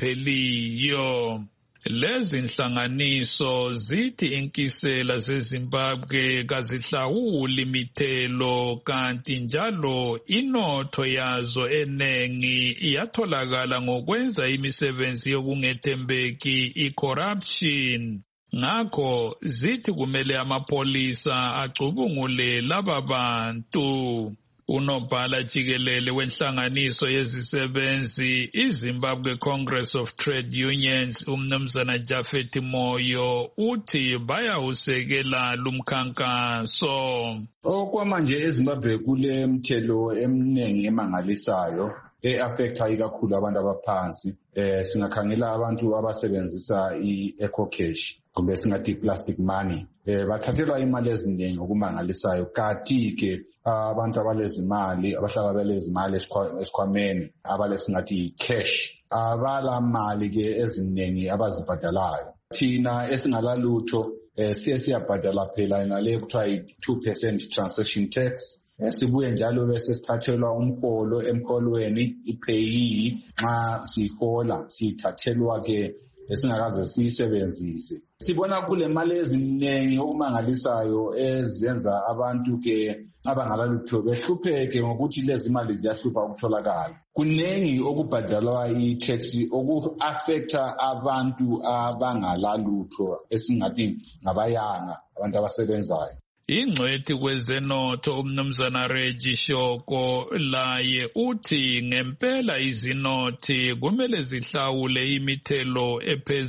engapheliyo. Lezi nhlanganiso zithi inkisela zeZimbabwe kazihlawuli imithelo kanti njalo inotho yazo enengi iyatholakala ngokwenza imisebenzi yokungethembeki i-corruption. Ngakho zithi kumele amapolisa acubungule laba bantu. Unobhala jikelele wenhlanganiso yezisebenzi iZimbabwe Congress of Trade Unions umnumzana Japhet Moyo uthi bayawusekela lumkhankaso. Okwamanje eZimbabwe kule mthelo eminingi emangalisayo e-affecta ikakhulu abantu abaphansi. Eh singakhangela abantu abasebenzisa i-eco cash kumbe singathi plastic money. Eh bathathelwa imali eziningi okumangalisayo kanti ke abantu abalezimali abahlala belezimali esikhwameni abalesingathi cash abala mali ke eziningi abazibhadalayo. Thina esingalalutho eh siye siyabhadala phela ngale kuthiwa i-two percent transaction tax. Sibuye njalo bese sithathelwa umholo emholweni ipayi nxa sihola sithathelwa ke esingakaze siyisebenzise. Sibona kule mali eziningi okumangalisayo ezenza abantu ke abangalalutho behlupheke ngokuthi lezi mali ziyahlupha ukutholakala. Kunengi okubhadalwa i-tax oku-affecta abantu abangalalutho esingathi ngabayanga abantu abasebenzayo. Ingcwethi kwezenotho umnumzana Reggie Shoko laye uthi ngempela izinothi kumele zihlawule imithelo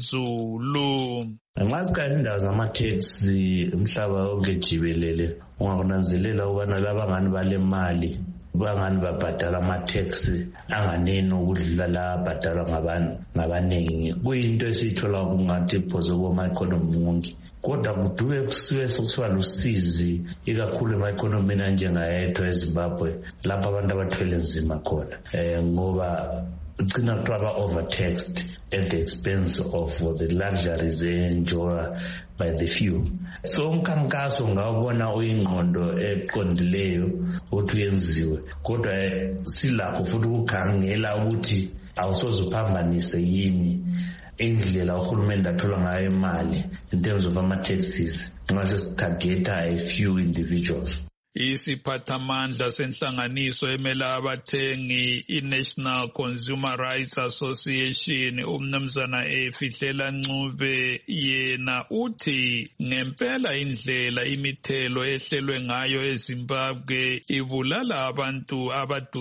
ephezulu. Nxa sikhangela indawo zama-taxi umhlaba wonke jikelele ungakunanzelela ukubana labangani balemali bangani babhadala ama-taxi anganeni ukudlula la abhadalwa ngabaningi. Kuyinto esiyithola kungathi phosoko ma-economy wonke. Kodwa kuduke kusiwe sokusiba lusizi ikakhulu ema-economini anjengayethu eZimbabwe lapho abantu abathwele nzima khona eh ngoba ugcina kuthiwa ba-overtaxed at the expense of the luxuries enjoyed by the few. So umkhankaso ngawubona uyingqondo eqondileyo ukuthi uyenziwe kodwa silakho futhi ukukhangela ukuthi awusoze uphambanise yini indlela uhulumende athola ngayo imali in terms of ama-taxes nxa sesitargeta a few individuals. Isiphathamandla senhlanganiso emela abathengi i-National Consumer Rights Association umnumzana Efihlela Ncube yena uthi ngempela indlela imithelo ehlelwe ngayo eZimbabwe ibulala abantu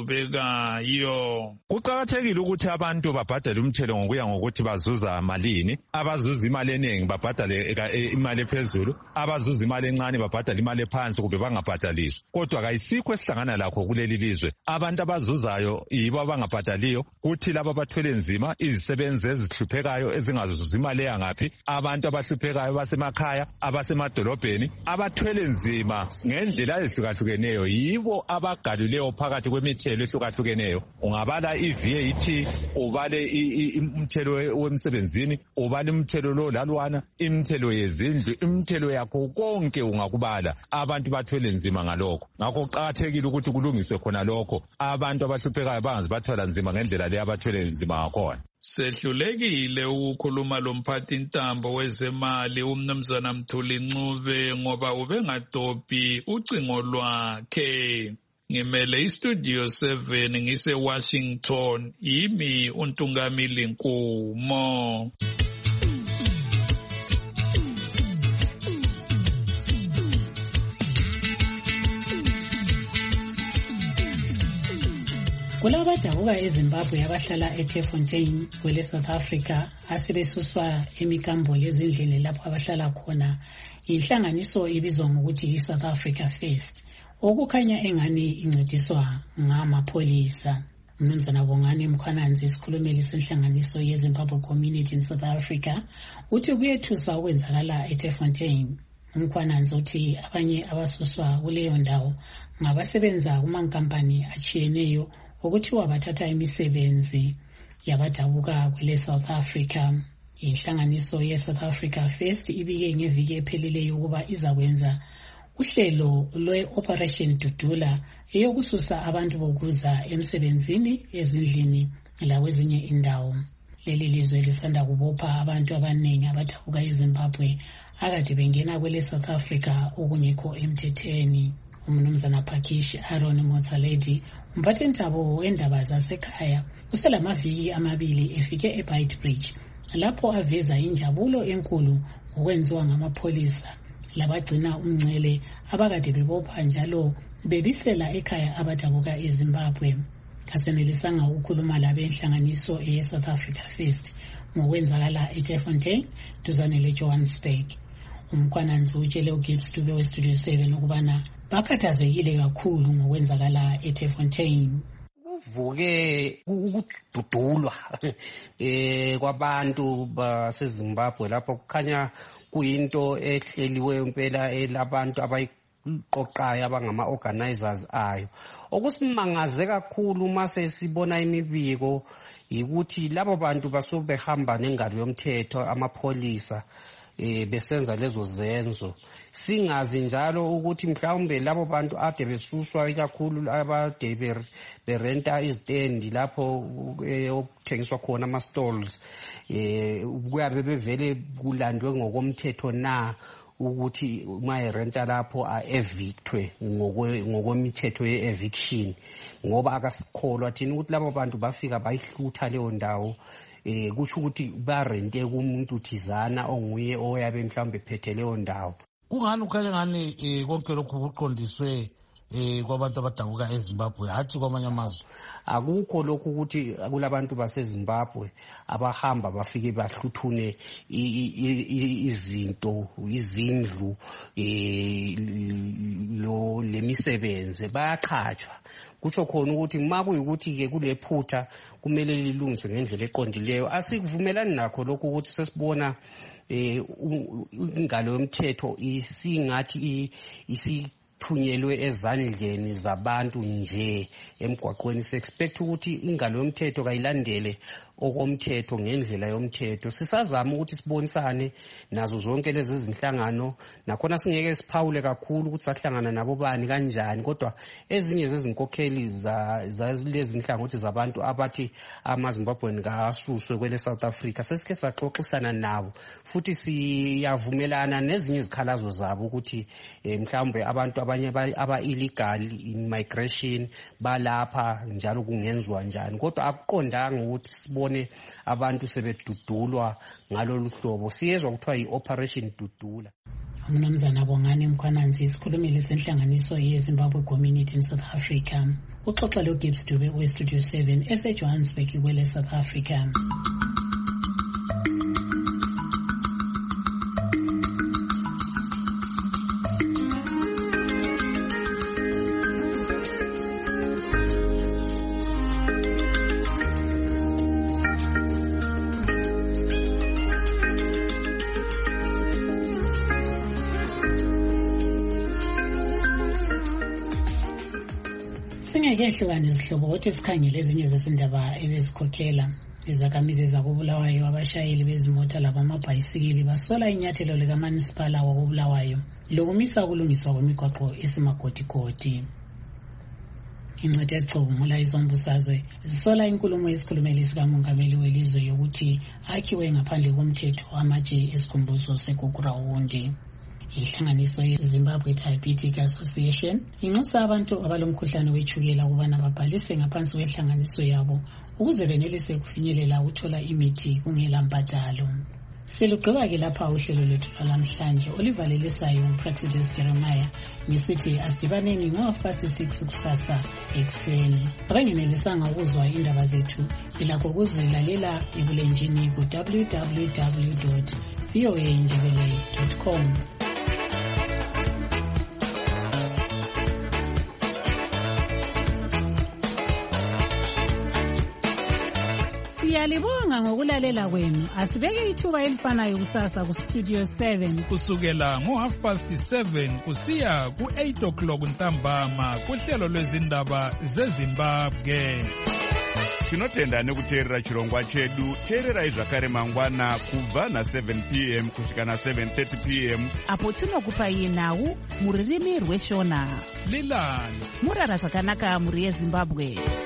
abadubekayo. Kuqakathekile ukuthi abantu babhadale umthelo ngokuya ngokuthi bazuza malini. Abazuza imali eningi babhadale imali ephezulu, abazuza imali encane babhadale imali ephansi kumbe bangabhadali. Kodwa kayisikho esihlangana lakho kuleli lizwe. Abantu abazuzayo yibo abangabhadaliyo, kuthi laba abathwele nzima izisebenzi ezihluphekayo ezingazuza imali yangaphi, abantu abahluphekayo basemakhaya, abasemadolobheni, abathwele nzima ngendlela ezihlukahlukeneyo yibo abagaluleyo phakathi kwemithelo ehlukahlukeneyo. Ungabala i-V A T, ubale umthelo wemsebenzini, ubale umthelo lo lalwana, imithelo yezindlu, imithelo yakho konke ungakubala. Abantu bathwele nzima ngalokho. Ngakho kuqakathekile ukuthi kulungiswe khona lokho. Abantu abahluphekayo bangaze bathwala nzima ngendlela le abathwele nzima ngakhona. Sehlulekile ukukhuluma lomphathintambo wezemali umnumzana Mthuli Ncube ngoba ubengadobhi ucingo lwakhe. Ngimele istudio seven ngise Washington, yimi uNtungamili Nkumo. Kulabadabuka eZimbabwe abahlala eTerfontein kwele South Africa asebesuswa emikambo lezindlini lapho abahlala khona. Inhlanganiso ibizwa ngokuthi iSouth Africa First, okukhanya engani incediswa ngamapholisa. Mnumzana Bongani Mkhwananzi, isikhulumeli senhlanganiso yeZimbabwe Community in South Africa, uthi kuyethusa okwenzakala eTerfontein. Mkhwananzi uthi abanye abasuswa kuleyo ndawo ngabasebenza kumankampani achiyeneyo ukuthiwa bathatha imisebenzi yabadabuka kwele South Africa. Inhlanganiso ye-South Africa First ibike ngeviki ephelileyo ukuba izakwenza uhlelo lwe-Operation Dudula eyokususa abantu bokuza emsebenzini, ezindlini lakwezinye indawo. Leli lizwe lisanda kubopha abantu abaningi abadabuka eZimbabwe akade bengena kwele South Africa okungekho emthethweni. Umnumzana Pakish Aaron Mothaledi, umphathintabo wendaba zasekhaya, uselamaviki amabili efike eBeitbridge lapho aveza injabulo enkulu ngokwenziwa ngamapholisa labagcina umngcele abakade bebopha njalo bebisela ekhaya abadabuka eZimbabwe. Kasenelisanga ukukhuluma labenhlanganiso ye-South Africa First ngokwenzakala eTerfontein duzane leJohannesburg. Umkwananzi utshele uGibbs Dube weStudio seven ukubana bakhathazekile kakhulu ngokwenzakala eTerfontein. Kuvuke ukududulwa eh kwabantu baseZimbabwe lapho kukhanya kuyinto ehleliweyo impela elabantu abayiqoqayo abangama-organizers ayo. Okusimangaze kakhulu mase sibona imibiko yikuthi labo bantu basuke behamba nengalo yomthetho amapholisa eh besenza lezo zenzo. Singazi njalo ukuthi mhlawumbe labo bantu ade besuswa kakhulu abade berenta izitendi lapho okuthengiswa khona ama stalls eh kuyabe bevele kulandwe ngokomthetho na ukuthi uma erenta lapho a evictwe ngokwemithetho ye eviction, ngoba akasikholwa thina ukuthi labo bantu bafika bayihlutha leyo ndawo eh kusho ukuthi barente kumuntu thizana onguye oyabe mhlawumbe phethe leyo ndawo. Kungani ukhanye ngani konke lokhu kuqondiswe eh kwabantu abadabuka eZimbabwe hathi kwamanye amazwe? Akukho lokhu ukuthi kulabantu baseZimbabwe abahamba bafike bahluthune izinto izindlu eh lo lemisebenze bayaqhatshwa. Kutsho khona ukuthi uma kuyikuthi ke kulephutha kumele lilungiswe ngendlela eqondileyo. Asikuvumelani nakho lokhu ukuthi sesibona eh ingalo yomthetho isingathi isithunyelwe ezandleni zabantu nje emgwaqweni. Se expect ukuthi ingalo yomthetho kayilandele okomthetho ngendlela yomthetho. Sisazama ukuthi sibonisane nazo zonke lezi zinhlangano, nakhona singeke siphawule kakhulu ukuthi sahlangana nabo bani kanjani, kodwa ezinye zezinkokheli za lezi nhlangothi zabantu abathi amaZimbabwean kasuswe kwele South Africa sesike saxoxisana nabo, futhi siyavumelana nezinye izikhalazo zabo ukuthi mhlawumbe abantu abanye aba illegal immigration balapha njalo kungenzwa njani, kodwa akuqondanga ukuthi sibone abantu sebedudulwa ngalolu hlobo. Siyezwa kuthiwa yi-Operation Dudula. Umnumzana Bongani Mkhwananzi, isikhulumeli senhlanganiso yeZimbabwe Community in South Africa, uxoxa loGibbs Dube weStudio seven eseJohannesburg kwele South Africa. Singekehlukane izihlobo kodwa sikhangele ezinye zezindaba ebezikhokhela. Izakhamizi zakobulawayo, abashayeli bezimota labamabhayisikili basola inyathelo likaMunisipala wakobulawayo lokumisa ukulungiswa kwemigwaqo esimagodigodi. Incwadi ezicubungula izombusazwe zisola inkulumo yesikhulumeli sikamongameli welizwe yokuthi akhiwe ngaphandle komthetho amatshe esikhumbuzo seGugurawundi. Inhlanganiso yeZimbabwe Diabetic Association inxusa abantu abalomkhuhlane wetshukela ukubana babhalise ngaphansi kwenhlanganiso yabo ukuze benelise kufinyelela ukuthola imithi kungela mbadalo. Selugqiba ke lapha uhlelo lwethu lwalamhlanje olivalelisayo uPractice Jeremiah ngisithi asidibaneni ngo-half past six kusasa ekuseni. Abangenelisanga ukuzwa indaba zethu ilakho ukuzilalela ebulenjini ku w w w dot v o a ndebele dot com. Siyalibonga ngokulalela kwenu. Asibeke ithuba elifanayo kusasa ku Studio seven kusukela ngo half past seven kusiya ku eight o'clock ntambama kuhlelo lwezindaba zeZimbabwe. tinotenda nekuteerera chirongwa chedu. Teererai zvakare mangwana kubva na-seven p m kusvika na-seven thirty p m apo tinokupai nhau mururimi rweshona. Lilan murara zvakanaka mhuri yeZimbabwe.